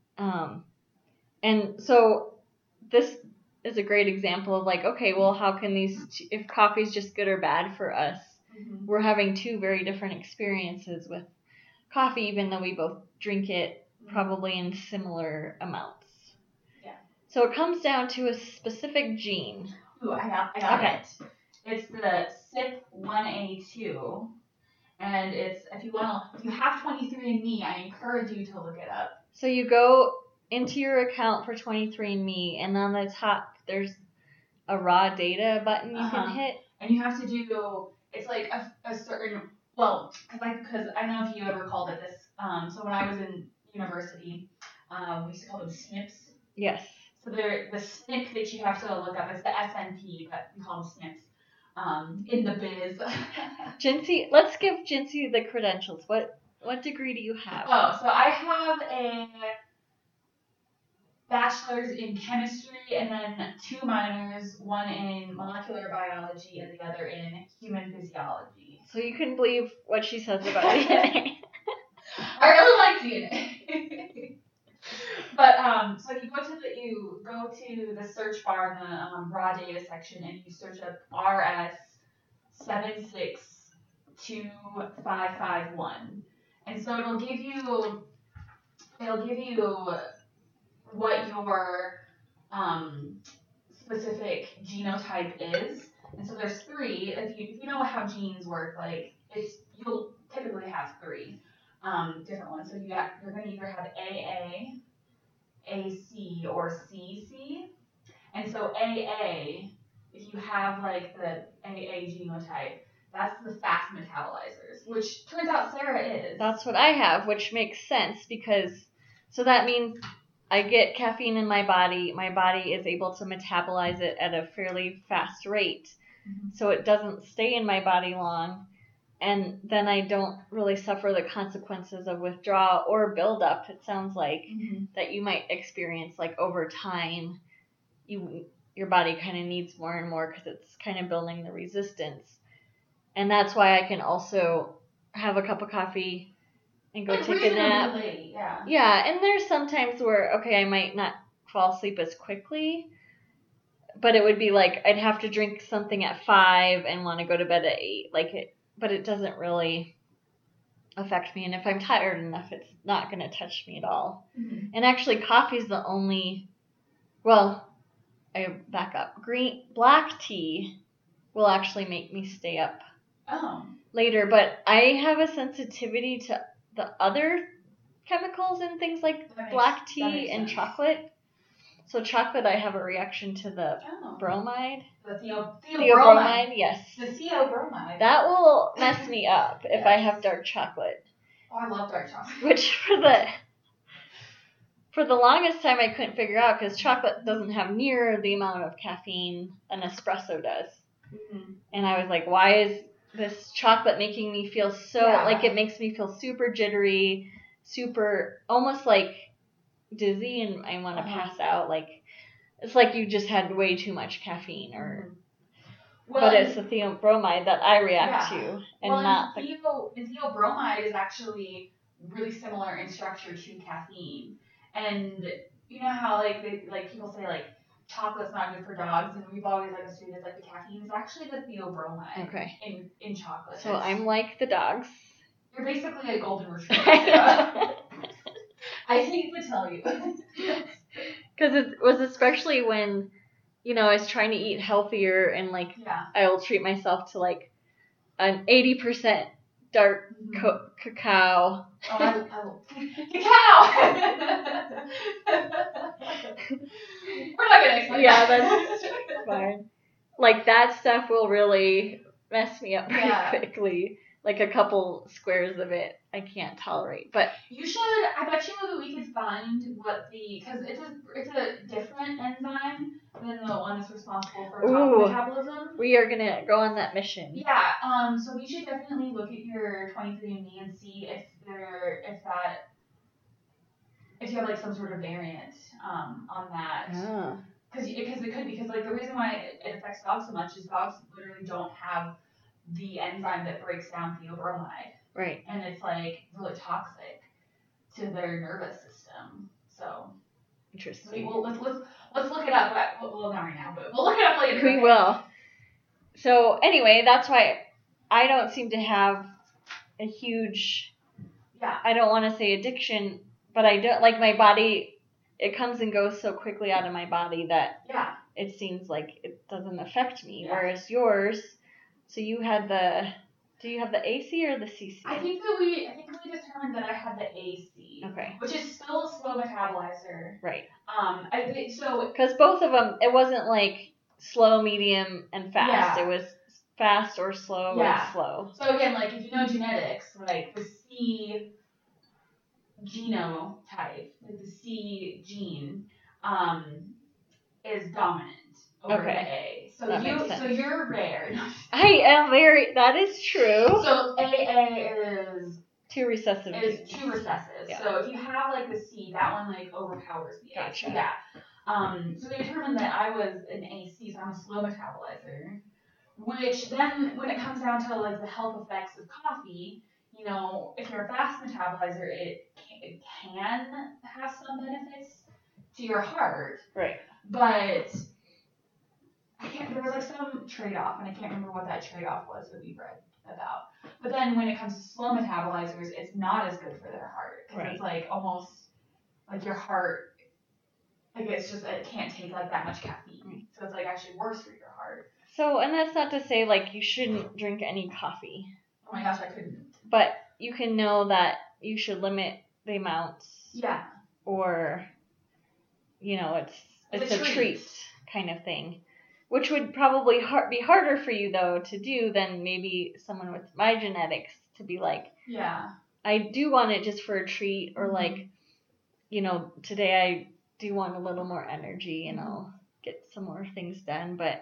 And so this is a great example of like, okay, well, how can if coffee's just good or bad for us, we're having two very different experiences with coffee, even though we both drink it probably in similar amounts. Yeah. So it comes down to a specific gene. Ooh, I got it. It's the CYP1A2, and it's if you have 23andMe, I encourage you to look it up. So you go into your account for 23andMe, and on the top there's a raw data button you can hit, and you have to do. It's like a certain because I don't know if you ever called it this. So when I was in university, we used to call them SNPs. Yes. So they're the SNP that you have to look up is the SNP, but we call them SNPs in the biz. Jinsey, let's give Jinsey the credentials. What degree do you have? Oh, so I have a bachelor's in chemistry, and then 2 minors, one in molecular biology and the other in human physiology. So you can believe what she says about DNA. I really like DNA. But so you go to the search bar in the raw data section, and you search up RS762551, and so it'll give you what your specific genotype is. And so there's 3. If you know how genes work, like you'll typically have 3 different ones. So you're going to either have AA, AC, or CC. And so AA, if you have like the AA genotype, that's the fast metabolizers, which turns out Sarah is. That's what I have, which makes sense because so that means I get caffeine in my body is able to metabolize it at a fairly fast rate. Mm-hmm. So it doesn't stay in my body long, and then I don't really suffer the consequences of withdrawal or buildup. It sounds like that you might experience like over time, your body kind of needs more and more because it's kind of building the resistance. And that's why I can also have a cup of coffee and go take a nap. Late, yeah. Yeah, and there's sometimes where, okay, I might not fall asleep as quickly, but it would be like I'd have to drink something at 5 and want to go to bed at 8. But it doesn't really affect me. And if I'm tired enough, it's not going to touch me at all. Mm-hmm. And actually, coffee's the only, well, I back up. Black tea will actually make me stay up later, but I have a sensitivity to the other chemicals and things like black tea and chocolate. So chocolate, I have a reaction to the bromide. The theobromide, yes. The theobromide. That will mess me up if I have dark chocolate. Oh, I love dark chocolate. Which for the longest time I couldn't figure out because chocolate doesn't have near the amount of caffeine an espresso does. Mm-hmm. And I was like, why is this chocolate making me feel so, like it makes me feel super jittery, super, almost like dizzy, and I want to pass out. Like, it's like you just had way too much caffeine, or, but it's the theobromide that I react to, and not the theobromide is actually really similar in structure to caffeine. And you know how people say like chocolate's not good for dogs, and we've always assumed it's like the caffeine is actually the theobromide in chocolate. So I'm like the dogs. You're basically a golden retriever. I hate to tell you. Because it was especially when, I was trying to eat healthier and I'll treat myself to like an 80% dark cacao. Oh, I will. Cacao! We're not going to explain that. That's fine. Like, that stuff will really mess me up pretty quickly. Like, a couple squares of it I can't tolerate. But you should, I bet you we could find because it's a different enzyme than the one that's responsible for chocolate metabolism. We are going to go on that mission. Yeah, so we should definitely look at your 23andMe and see if you have like some sort of variant on that. Because it could, because like the reason why it affects dogs so much is dogs literally don't have the enzyme that breaks down theobromide. Right. And it's like really toxic to their nervous system. So interesting. Let's look it up. Well, not right now, but we'll look it up later. We will. So anyway, that's why I don't seem to have a huge. Yeah. I don't want to say addiction, but I don't like my body. It comes and goes so quickly out of my body that it seems like it doesn't affect me. Yeah. Whereas yours. So you had do you have the AC or the CC? I think we determined that I had the AC. Okay. Which is still a slow metabolizer. Right. Because both of them, it wasn't like slow, medium, and fast. Yeah. It was fast or slow and slow. So again, like if you know genetics, like the C genotype, like the C gene, is dominant. Over the A. So you're rare. I am very, that is true. So AA is 2 recessive is genes. 2 recessive. Yeah. So if you have like the C, that one like overpowers the A. Gotcha. Yeah. So they determined that I was an AC, so I'm a slow metabolizer. Which then, when it comes down to like the health effects of coffee, you know, if you're a fast metabolizer, it can have some benefits to your heart. Right. But there was like some trade-off, and I can't remember what that trade-off was that we read about. But then when it comes to slow metabolizers, it's not as good for their heart because it's like almost like your heart, like it's just it can't take like that much caffeine, so it's like actually worse for your heart. So, and that's not to say like you shouldn't drink any coffee. Oh my gosh, I couldn't. But you can know that you should limit the amounts. Yeah. Or, you know, it's a treat kind of thing. Which would probably be harder for you, though, to do than maybe someone with my genetics to be like, yeah, I do want it just for a treat, or like, you know, today I do want a little more energy and I'll get some more things done. But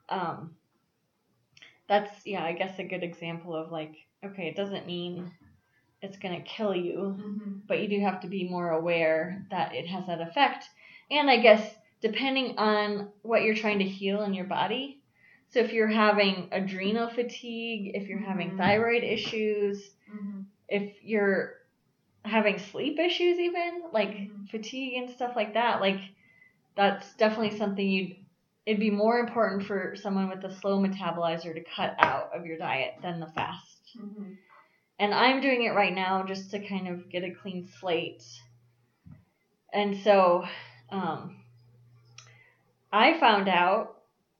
that's, yeah, I guess a good example of like, okay, it doesn't mean it's going to kill you, but you do have to be more aware that it has that effect. And I guess depending on what you're trying to heal in your body. So if you're having adrenal fatigue, if you're having thyroid issues, if you're having sleep issues even, like fatigue and stuff like that, like that's definitely something it'd be more important for someone with a slow metabolizer to cut out of your diet than the fast. And I'm doing it right now just to kind of get a clean slate. And so I found out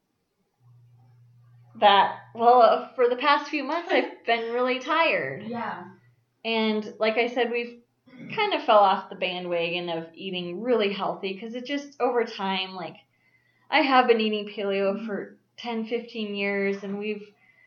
that, well, for the past few months, I've been really tired. Yeah. And like I said, we've kind of fell off the bandwagon of eating really healthy because it just, over time, like, I have been eating paleo for 10, 15 years, and we've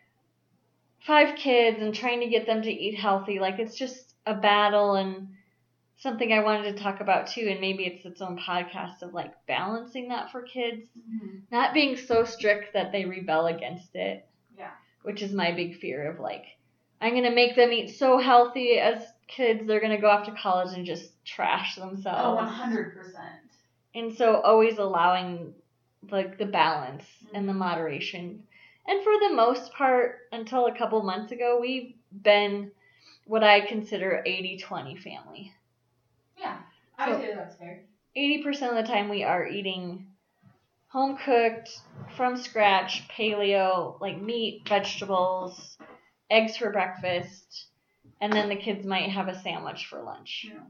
5 kids and trying to get them to eat healthy. Like, it's just a battle and something I wanted to talk about too, and maybe it's its own podcast of like balancing that for kids, not being so strict that they rebel against it. Yeah. Which is my big fear of like, I'm gonna make them eat so healthy as kids, they're gonna go off to college and just trash themselves. Oh, 100%. And so always allowing like the balance and the moderation. And for the most part, until a couple months ago, we've been what I consider 80-20 family. Yeah, I would say that's fair. 80% of the time we are eating home cooked, from scratch, paleo, like meat, vegetables, eggs for breakfast, and then the kids might have a sandwich for lunch. Yeah.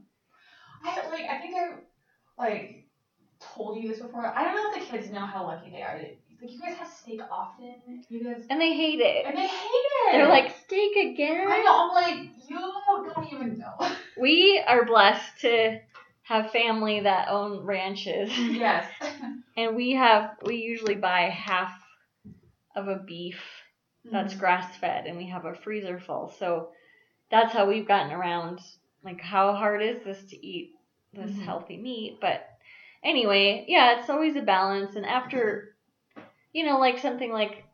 I think I told you this before. I don't know if the kids know how lucky they are. Like, you guys have steak often. And they hate it. They're like, steak again? I know. I'm like, you don't even know. We are blessed to have family that own ranches. Yes. And we usually buy half of a beef that's grass-fed, and we have a freezer full. So that's how we've gotten around, like, how hard is this to eat this healthy meat? But anyway, yeah, it's always a balance. And after, you know, like something like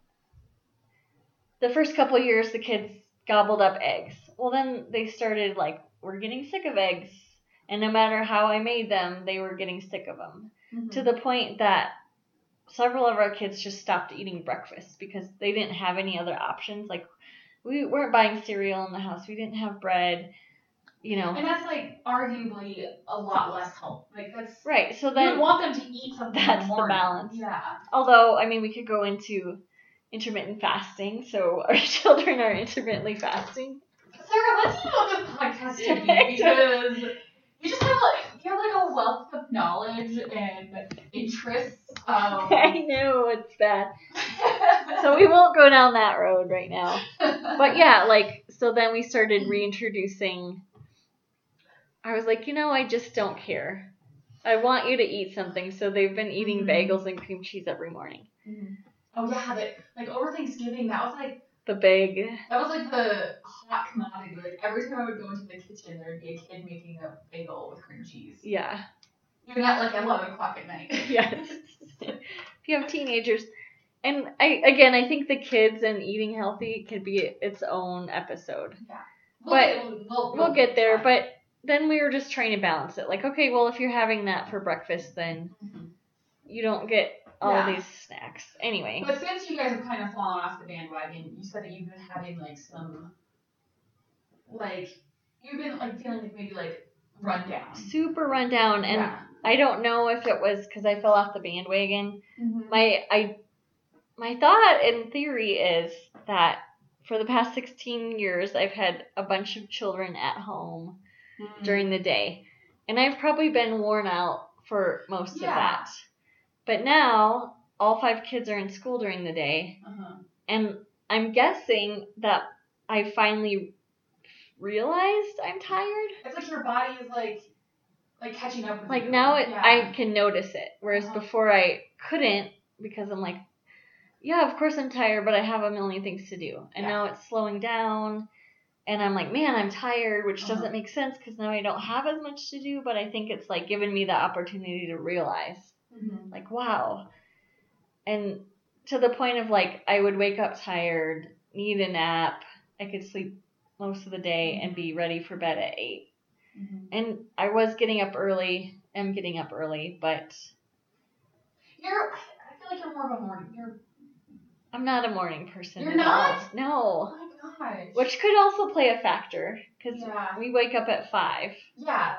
the first couple of years, the kids gobbled up eggs. Well, then they started like, we're getting sick of eggs. And no matter how I made them, they were getting sick of them. To the point that several of our kids just stopped eating breakfast because they didn't have any other options. Like, we weren't buying cereal in the house. We didn't have bread, you know. And that's like arguably a lot less healthy. Like, that's right. So then you want them to eat something. That's in the morning. The balance. Yeah. Although, I mean, we could go into intermittent fasting. So our children are intermittently fasting. Sarah, let's see what this podcast can be, because you just have a wealth of knowledge and interests. I know, it's bad. So we won't go down that road right now. But yeah, like, so then we started reintroducing. I was like, I just don't care. I want you to eat something. So they've been eating bagels and cream cheese every morning. Oh yeah, like over Thanksgiving, that was like the big. That was like the hot commodity. Like, every time I would go into the kitchen, there'd be a kid making a bagel with cream cheese. Yeah. Even at like 11 o'clock at night. Yes. If you have teenagers. And I think the kids and eating healthy could be its own episode. Yeah. We'll get there, but then we were just trying to balance it. Like, okay, well, if you're having that for breakfast, then you don't get all these snacks. Anyway. But since you guys have kind of fallen off the bandwagon, you said that you've been having, like, some, like, you've been, like, feeling like maybe, like, rundown. Super rundown, and I don't know if it was because I fell off the bandwagon. My thought in theory is that for the past 16 years, I've had a bunch of children at home during the day. And I've probably been worn out for most of that. But now, all 5 kids are in school during the day. And I'm guessing that I finally realized I'm tired. It's like your body is, like catching up with you. Like, now I can notice it. Whereas before I couldn't, because I'm like, yeah, of course I'm tired, but I have a million things to do. And now it's slowing down, and I'm like, man, I'm tired, which doesn't make sense because now I don't have as much to do, but I think it's, like, given me the opportunity to realize, like, wow. And to the point of, like, I would wake up tired, need a nap, I could sleep most of the day and be ready for bed at 8. And I was getting up early, am getting up early, but... I feel like you're more of a morning... I'm not a morning person. You're not? No. Oh my gosh. Which could also play a factor, because we wake up at 5. Yeah.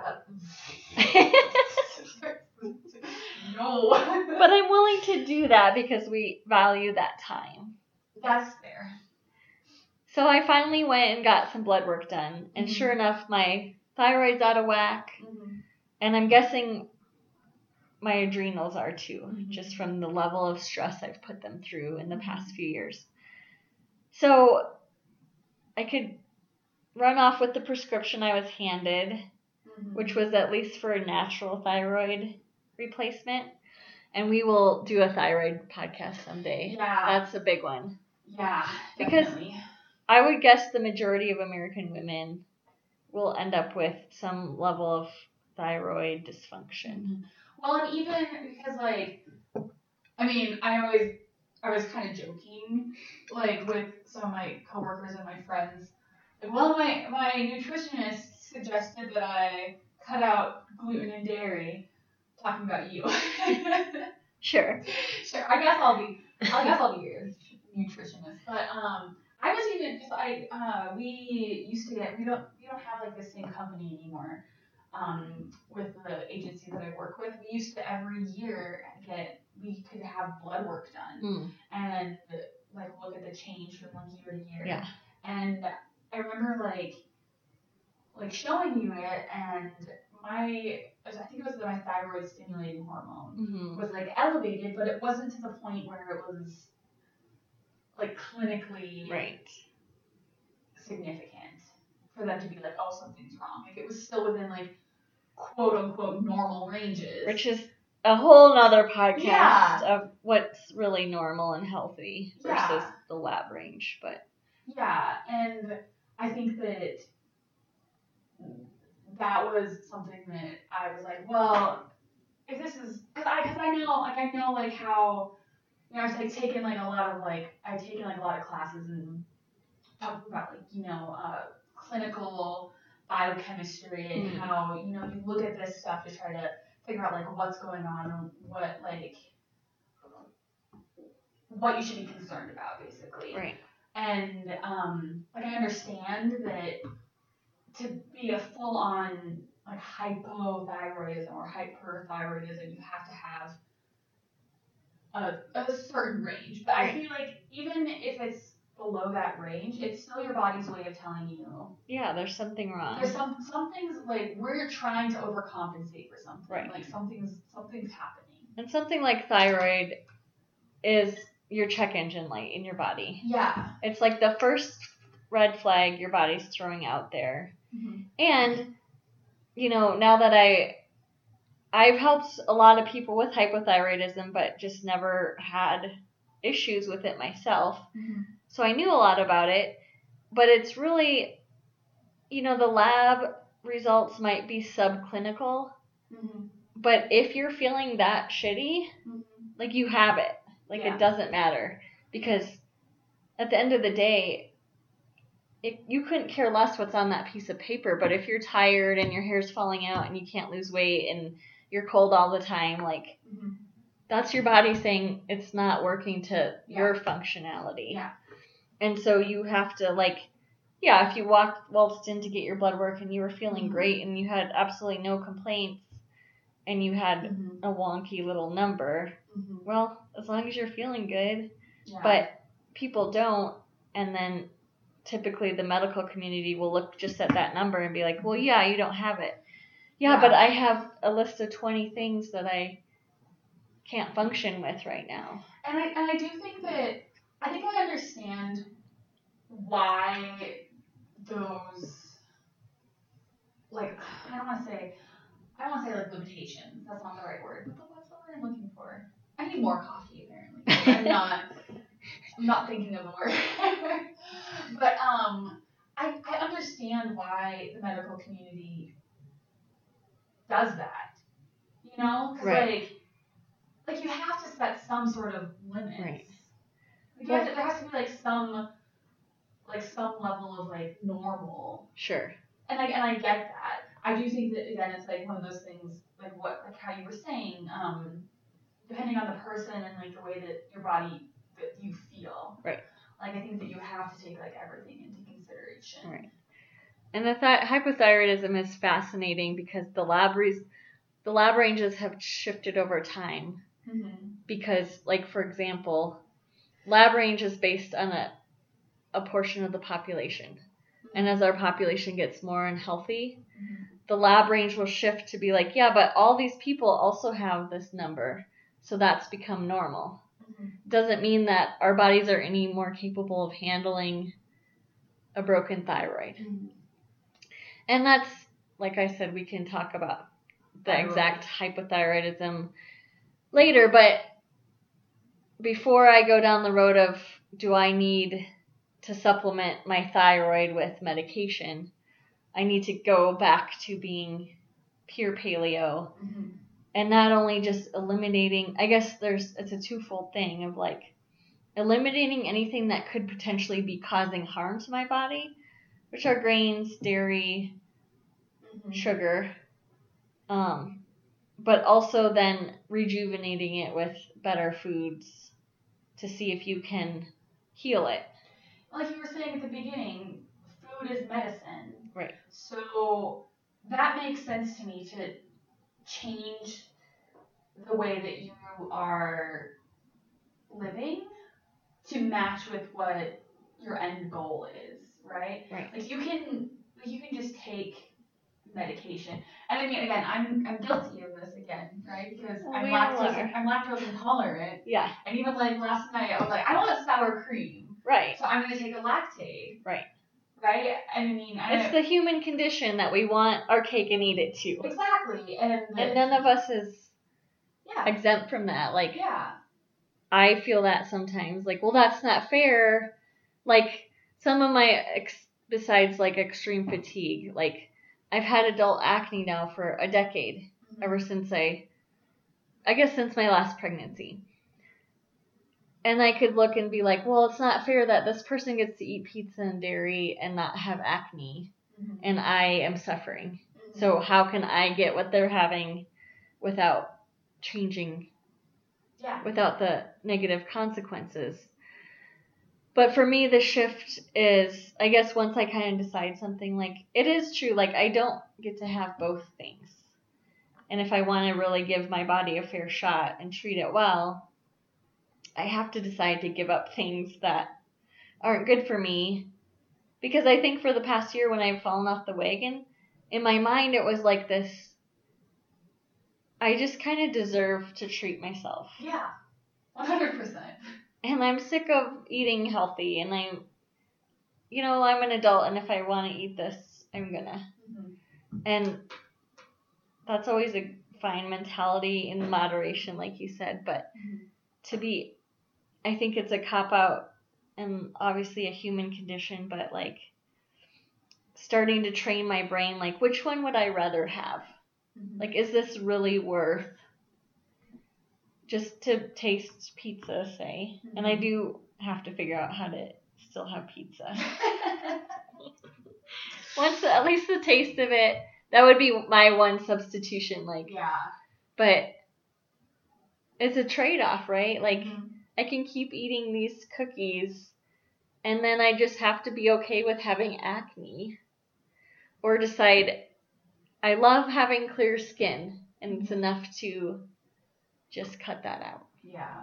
No. But I'm willing to do that because we value that time. That's fair. So I finally went and got some blood work done, and sure enough, my thyroid's out of whack, and I'm guessing my adrenals are too, just from the level of stress I've put them through in the past few years. So I could run off with the prescription I was handed, which was at least for a natural thyroid replacement. And we will do a thyroid podcast someday. Yeah. That's a big one. Yeah, definitely. Because I would guess the majority of American women will end up with some level of thyroid dysfunction. Well, and even because, like, I mean, I was kind of joking, like, with some of my coworkers and my friends. Like, well, my nutritionist suggested that I cut out gluten and dairy. Talking about you. Sure. I guess I'll be your nutritionist. But I was even just we don't have, like, the same company anymore. With the agency that I work with, we used to every year we could have blood work done and, like, look at the change from, like, year to year. Yeah. And I remember like showing you it, and I think it was my thyroid stimulating hormone was, like, elevated, but it wasn't to the point where it was, like, clinically significant for them to be like, oh, something's wrong. Like, it was still within, like, quote unquote normal ranges. Which is a whole nother podcast of what's really normal and healthy versus the lab range. But and I think that was something that I was like, well, if this is because I know like how, you know, I've taken like a lot of classes and talked about, like, you know, clinical biochemistry and how, you know, you look at this stuff to try to figure out, like, what's going on and what you should be concerned about, basically. Right. And like, I understand that to be a full-on, like, hypothyroidism or hyperthyroidism, you have to have a certain range. But I feel like even if it's below that range, it's still your body's way of telling you. Yeah, there's something wrong. There's some things, like, we're trying to overcompensate for something. Right. Like, something's happening. And something like thyroid is your check engine light in your body. Yeah. It's like the first red flag your body's throwing out there. And, you know, now that I've helped a lot of people with hypothyroidism, but just never had issues with it myself. So I knew a lot about it, but it's really, you know, the lab results might be subclinical, but if you're feeling that shitty, like, you have it. Like, it doesn't matter, because at the end of the day, you couldn't care less what's on that piece of paper, but if you're tired and your hair's falling out and you can't lose weight and you're cold all the time, like, that's your body saying it's not working to your functionality. Yeah. And so you have to, like, if you waltzed in to get your blood work and you were feeling great and you had absolutely no complaints and you had a wonky little number, well, as long as you're feeling good. Yeah. But people don't, and then typically the medical community will look just at that number and be like, well, yeah, you don't have it. Yeah, but I have a list of 20 things that I can't function with right now. And I do think that, I understand why those, like, I don't want to say like limitations. That's not the right word. But that's the word I'm looking for. I need more coffee, apparently. I'm not thinking of the word. But I understand why the medical community does that. You know? Because, like, you have to set some sort of limits. Right. Like, there has to be, like, some level of, like, normal. Sure. And I get that. I do think that, again, it's, like, one of those things, like how you were saying, depending on the person and, like, the way that your body, that you feel. Right. Like, I think that you have to take, like, everything into consideration. Right. And the hypothyroidism is fascinating because the lab ranges have shifted over time. Because, like, for example, lab range is based on a portion of the population. And as our population gets more unhealthy, the lab range will shift to be like, yeah, but all these people also have this number. So that's become normal. Doesn't mean that our bodies are any more capable of handling a broken thyroid. And that's, like I said, we can talk about the exact hypothyroidism later, but before I go down the road of do I need to supplement my thyroid with medication, I need to go back to being pure paleo. And not only just eliminating, I guess it's a twofold thing of, like, eliminating anything that could potentially be causing harm to my body, which are grains, dairy, sugar, but also then rejuvenating it with better foods to see if you can heal it. Like you were saying at the beginning, food is medicine. Right. So that makes sense to me, to change the way that you are living to match with what your end goal is, right? Right. Like you can just take medication. And I mean, again, I'm guilty of this again, right? Because I'm lactose intolerant. Yeah. And even like last night, I was like, I don't want sour cream. Right. So I'm going to take a Lactaid. Right. Right? I mean, it's the human condition that we want our cake and eat it too. Exactly. And none of us is exempt from that. Like, I feel that sometimes. Like, well, that's not fair. Like, some of my, besides like extreme fatigue, like, I've had adult acne now for a decade, ever since since my last pregnancy. And I could look and be like, well, it's not fair that this person gets to eat pizza and dairy and not have acne, and I am suffering. So how can I get what they're having without changing, without the negative consequences? But for me, the shift is, I guess, once I kind of decide something, like, it is true, like, I don't get to have both things. And if I want to really give my body a fair shot and treat it well, I have to decide to give up things that aren't good for me. Because I think for the past year when I've fallen off the wagon, in my mind it was like this, I just kind of deserve to treat myself. Yeah, 100%. And I'm sick of eating healthy, and I'm an adult, and if I want to eat this, I'm gonna. And that's always a fine mentality in moderation, like you said, but I think it's a cop-out and obviously a human condition, but, like, starting to train my brain, like, which one would I rather have? Like, is this really worth just to taste pizza, say? And I do have to figure out how to still have pizza. Once at least the taste of it, that would be my one substitution. Like, Yeah. but it's a trade-off, right? Like, Mhm. I can keep eating these cookies, and then I just have to be okay with having acne, or decide I love having clear skin, and it's enough to just cut that out. Yeah.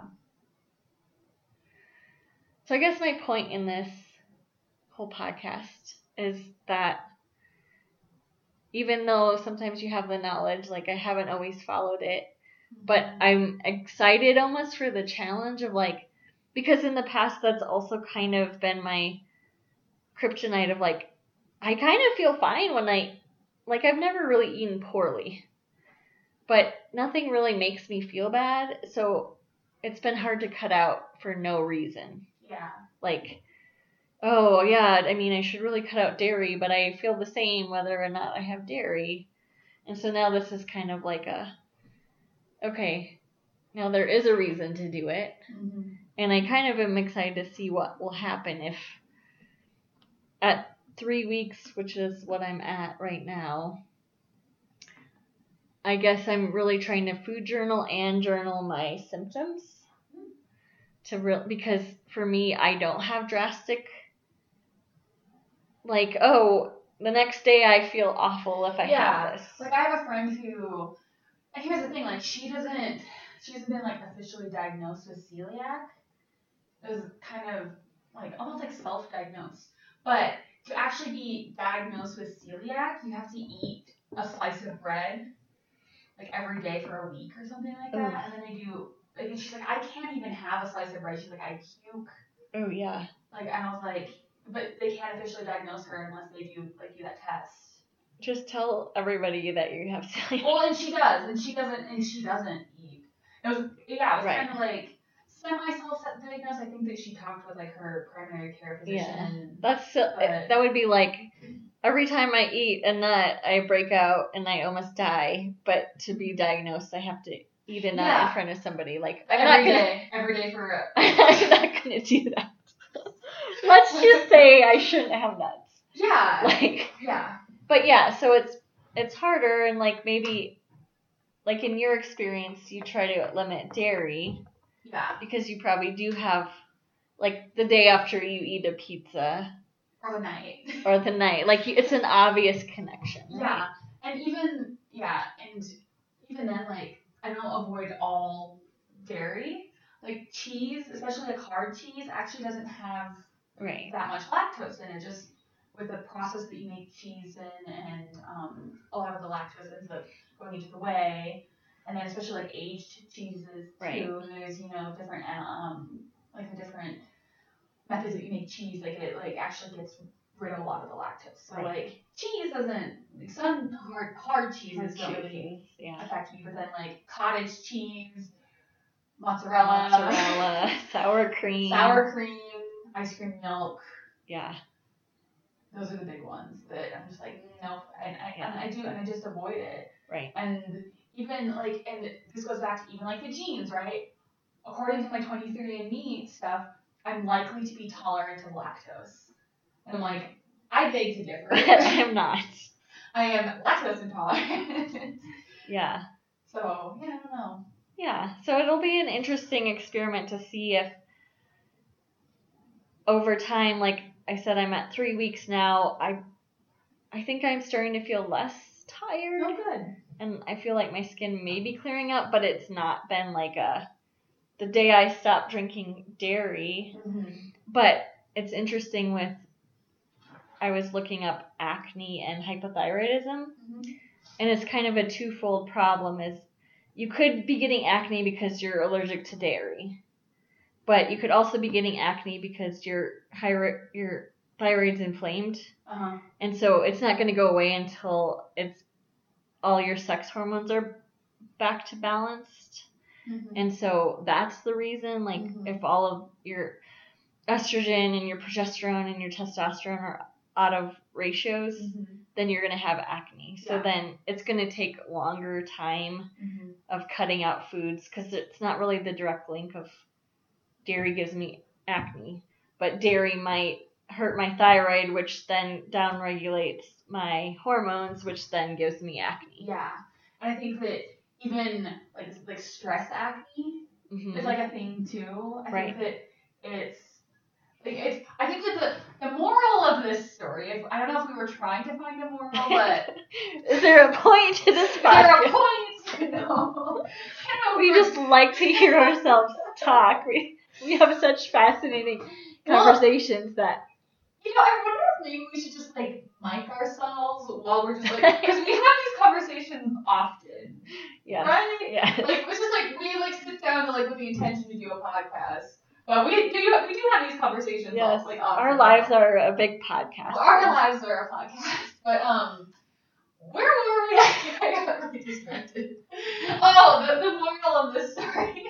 So I guess my point in this whole podcast is that even though sometimes you have the knowledge, like I haven't always followed it, but I'm excited almost for the challenge of like, because in the past that's also kind of been my kryptonite of like, I kind of feel fine when like I've never really eaten poorly, but nothing really makes me feel bad. So it's been hard to cut out for no reason. Yeah. Like, oh yeah, I mean, I should really cut out dairy, but I feel the same whether or not I have dairy. And so now this is kind of like okay, now there is a reason to do it. Mm-hmm. And I kind of am excited to see what will happen if at 3 weeks, which is what I'm at right now, I guess I'm really trying to food journal and journal my symptoms because for me, I don't have drastic, like, oh, the next day I feel awful if I have this. Like I have a friend who, and here's the thing, like she hasn't been like officially diagnosed with celiac. It was kind of like almost like self-diagnosed. But to actually be diagnosed with celiac, you have to eat a slice of bread like every day for a week or something like that. Ugh. And then they do, like, she's like, I can't even have a slice of bread. She's like, I puke. Oh yeah. Like, and I was like, but they can't officially diagnose her unless they do that test. Just tell everybody that you have celiac. Well, and she does, and she doesn't eat. It was Right. kind of like semi-self-diagnosed. I think that she talked with like her primary care physician. Yeah, that would be like every time I eat a nut, I break out and I almost die. But to be diagnosed, I have to eat a nut in front of somebody. Like every day for. I'm not gonna do that. Let's just say I shouldn't have nuts. Yeah. Like. Yeah. But yeah, so it's harder, and like maybe, like in your experience, you try to limit dairy. Yeah. Because you probably do have, like, the day after you eat a pizza. Or the night. Like, it's an obvious connection. Right? Yeah. And even then, like, I don't avoid all dairy. Like, cheese, especially like hard cheese, actually doesn't have that much lactose in it. Just with the process that you make cheese in, and a lot of the lactose ends up going into the whey. And then especially like aged cheeses too. There's different like the different methods that you make cheese. Like it like actually gets rid of a lot of the lactose. So like cheese doesn't, like some hard cheeses don't really affect me. But then like cottage cheese, mozzarella, sour cream, ice cream milk. Yeah. Those are the big ones that I'm just like, nope. And I just avoid it. Right. And even like, and this goes back to even like the genes, right? According to my 23andMe stuff, I'm likely to be tolerant of lactose. And I'm like, I beg to differ. I'm not. I am lactose intolerant. Yeah. So, yeah, I don't know. Yeah. So it'll be an interesting experiment to see if over time, like I said, I'm at 3 weeks now. I think I'm starting to feel less tired. Oh, good. And I feel like my skin may be clearing up, but it's not been like the day I stopped drinking dairy. Mm-hmm. But it's interesting I was looking up acne and hypothyroidism. Mm-hmm. And it's kind of a twofold problem. Is you could be getting acne because you're allergic to dairy. But you could also be getting acne because your thyroid's inflamed. Uh-huh. And so it's not going to go away until all your sex hormones are back to balanced. Mm-hmm. And so that's the reason, like, if all of your estrogen and your progesterone and your testosterone are out of ratios, then you're going to have acne. So then it's going to take longer time of cutting out foods, because it's not really the direct link of dairy gives me acne, but dairy might hurt my thyroid, which then downregulates my hormones, which then gives me acne. Yeah. And I think that even like stress acne is like a thing too. I think that I think that the moral of this story, I don't know if we were trying to find a moral, but is there a point to this podcast? Is there a point? No. We just like to hear ourselves talk. We have such fascinating conversations that. I wonder if maybe we should just like mic ourselves while we're just like, because we have these conversations often. Yeah. Right? Yeah. Like it's just like we like sit down like with the intention to do a podcast. But we do have these conversations. Yes. Like often. Our lives are a big podcast. Our lives are a podcast. But where were we? I got really distracted. Oh, the moral of this story.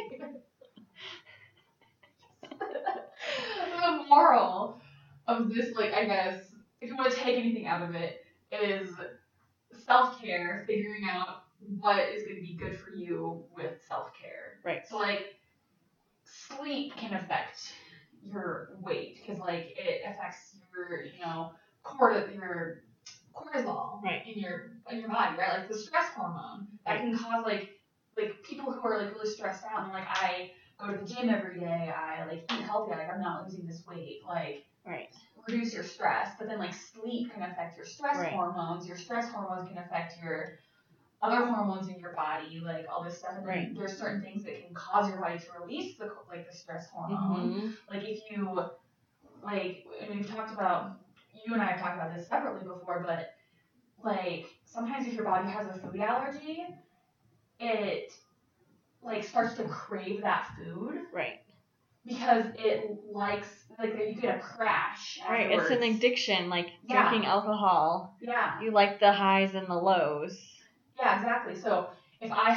The moral of this, like, I guess, if you want to take anything out of it, is self-care, figuring out what is going to be good for you with self-care. Right. So, like, sleep can affect your weight, because, like, it affects your, your cortisol in your body, right? Like, the stress hormone that can cause, like people who are, like, really stressed out, and, like, I go to the gym every day, I, like, eat healthy, like, I'm not losing this weight, like, reduce your stress. But then, like, sleep can affect your stress hormones. Your stress hormones can affect your other hormones in your body, like, all this stuff. And then there's certain things that can cause your body to release the stress hormone. Mm-hmm. Like, if you, like, I mean, you and I have talked about this separately before, but, like, sometimes if your body has a food allergy, it, like, starts to crave that food. Right. Because it likes, like, you get a crash afterwards. Right, it's an addiction, like drinking alcohol. Yeah. You like the highs and the lows. Yeah, exactly. So if I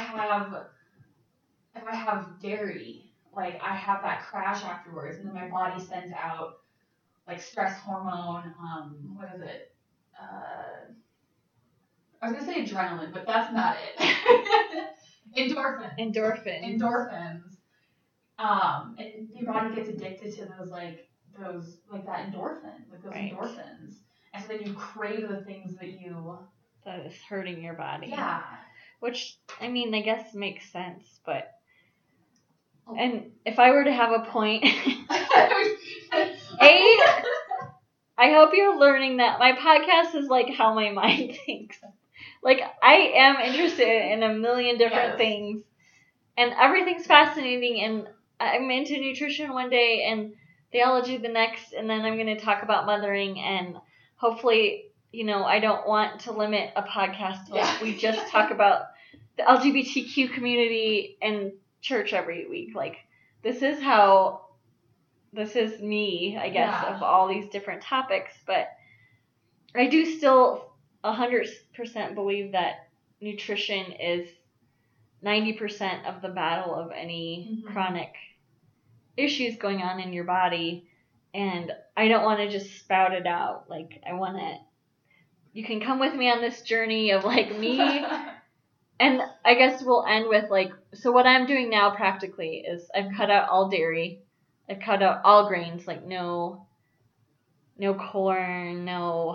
have dairy, like, I have that crash afterwards, and then my body sends out, like, stress hormone, what is it? I was going to say adrenaline, but that's not it. Endorphins. And your body gets addicted to those that endorphin, like those endorphins. And so then you crave the things that is hurting your body. Yeah. Which, I mean, I guess makes sense, but and if I were to have a point, I hope you're learning that my podcast is like how my mind thinks. Like, I am interested in a million different things, and everything's fascinating, and I'm into nutrition one day and theology the next, and then I'm going to talk about mothering, and hopefully, I don't want to limit a podcast to like we just talk about the LGBTQ community and church every week. Like, this is me, I guess, of all these different topics, but I do still 100% believe that nutrition is 90% of the battle of any chronic issues going on in your body, and I don't want to just spout it out. Like, you can come with me on this journey of, like, me, and I guess we'll end with, like, so what I'm doing now practically is I've cut out all dairy, I've cut out all grains, like no corn, no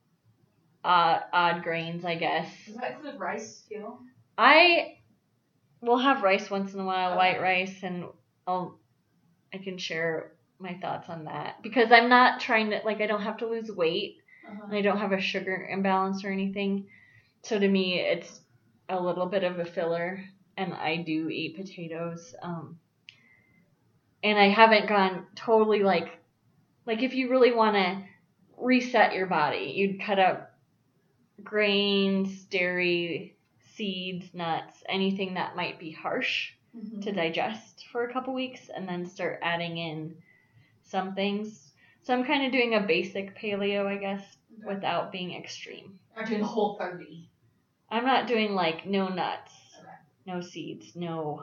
odd grains, I guess. Does that include rice too? I will have rice once in a while, white rice, and I can share my thoughts on that, because I'm not trying to, like, I don't have to lose weight, and I don't have a sugar imbalance or anything. So to me, it's a little bit of a filler, and I do eat potatoes. And I haven't gone totally like if you really want to reset your body, you'd cut out grains, dairy, seeds, nuts, anything that might be harsh to digest for a couple weeks, and then start adding in some things. So I'm kind of doing a basic paleo, I guess, without being extreme. I'm doing Whole30. I'm not doing, like, no nuts, no seeds, no,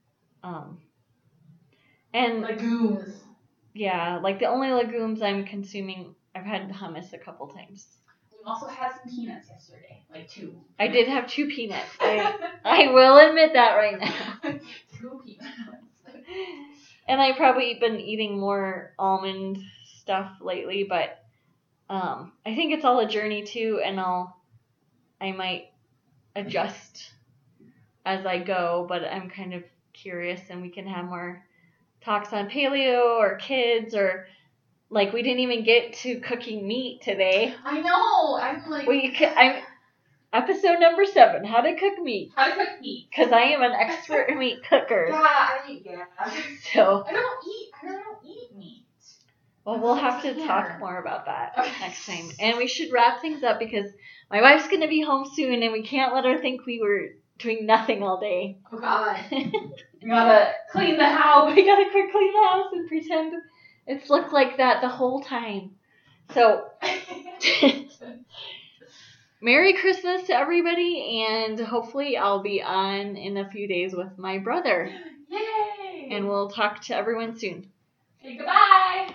and legumes. Yeah, like, the only legumes I'm consuming, I've had hummus a couple times. You also had some peanuts yesterday, like 2. I did have 2 peanuts. I will admit that right now. 2 peanuts. And I've probably been eating more almond stuff lately, but I think it's all a journey too, and I might adjust as I go, but I'm kind of curious, and we can have more talks on paleo or kids, or like we didn't even get to cooking meat today. I know. I'm like. I'm episode number 7. How to cook meat. How to cook meat. Because I am an expert meat cooker. Yeah. So. I really don't eat meat. Well, we'll have to talk more about that next time. And we should wrap things up because my wife's going to be home soon, and we can't let her think we were doing nothing all day. Oh, God. We gotta clean the house. We gotta quick clean the house and pretend it's looked like that the whole time. So, Merry Christmas to everybody, and hopefully I'll be on in a few days with my brother. Yay! And we'll talk to everyone soon. Okay, goodbye!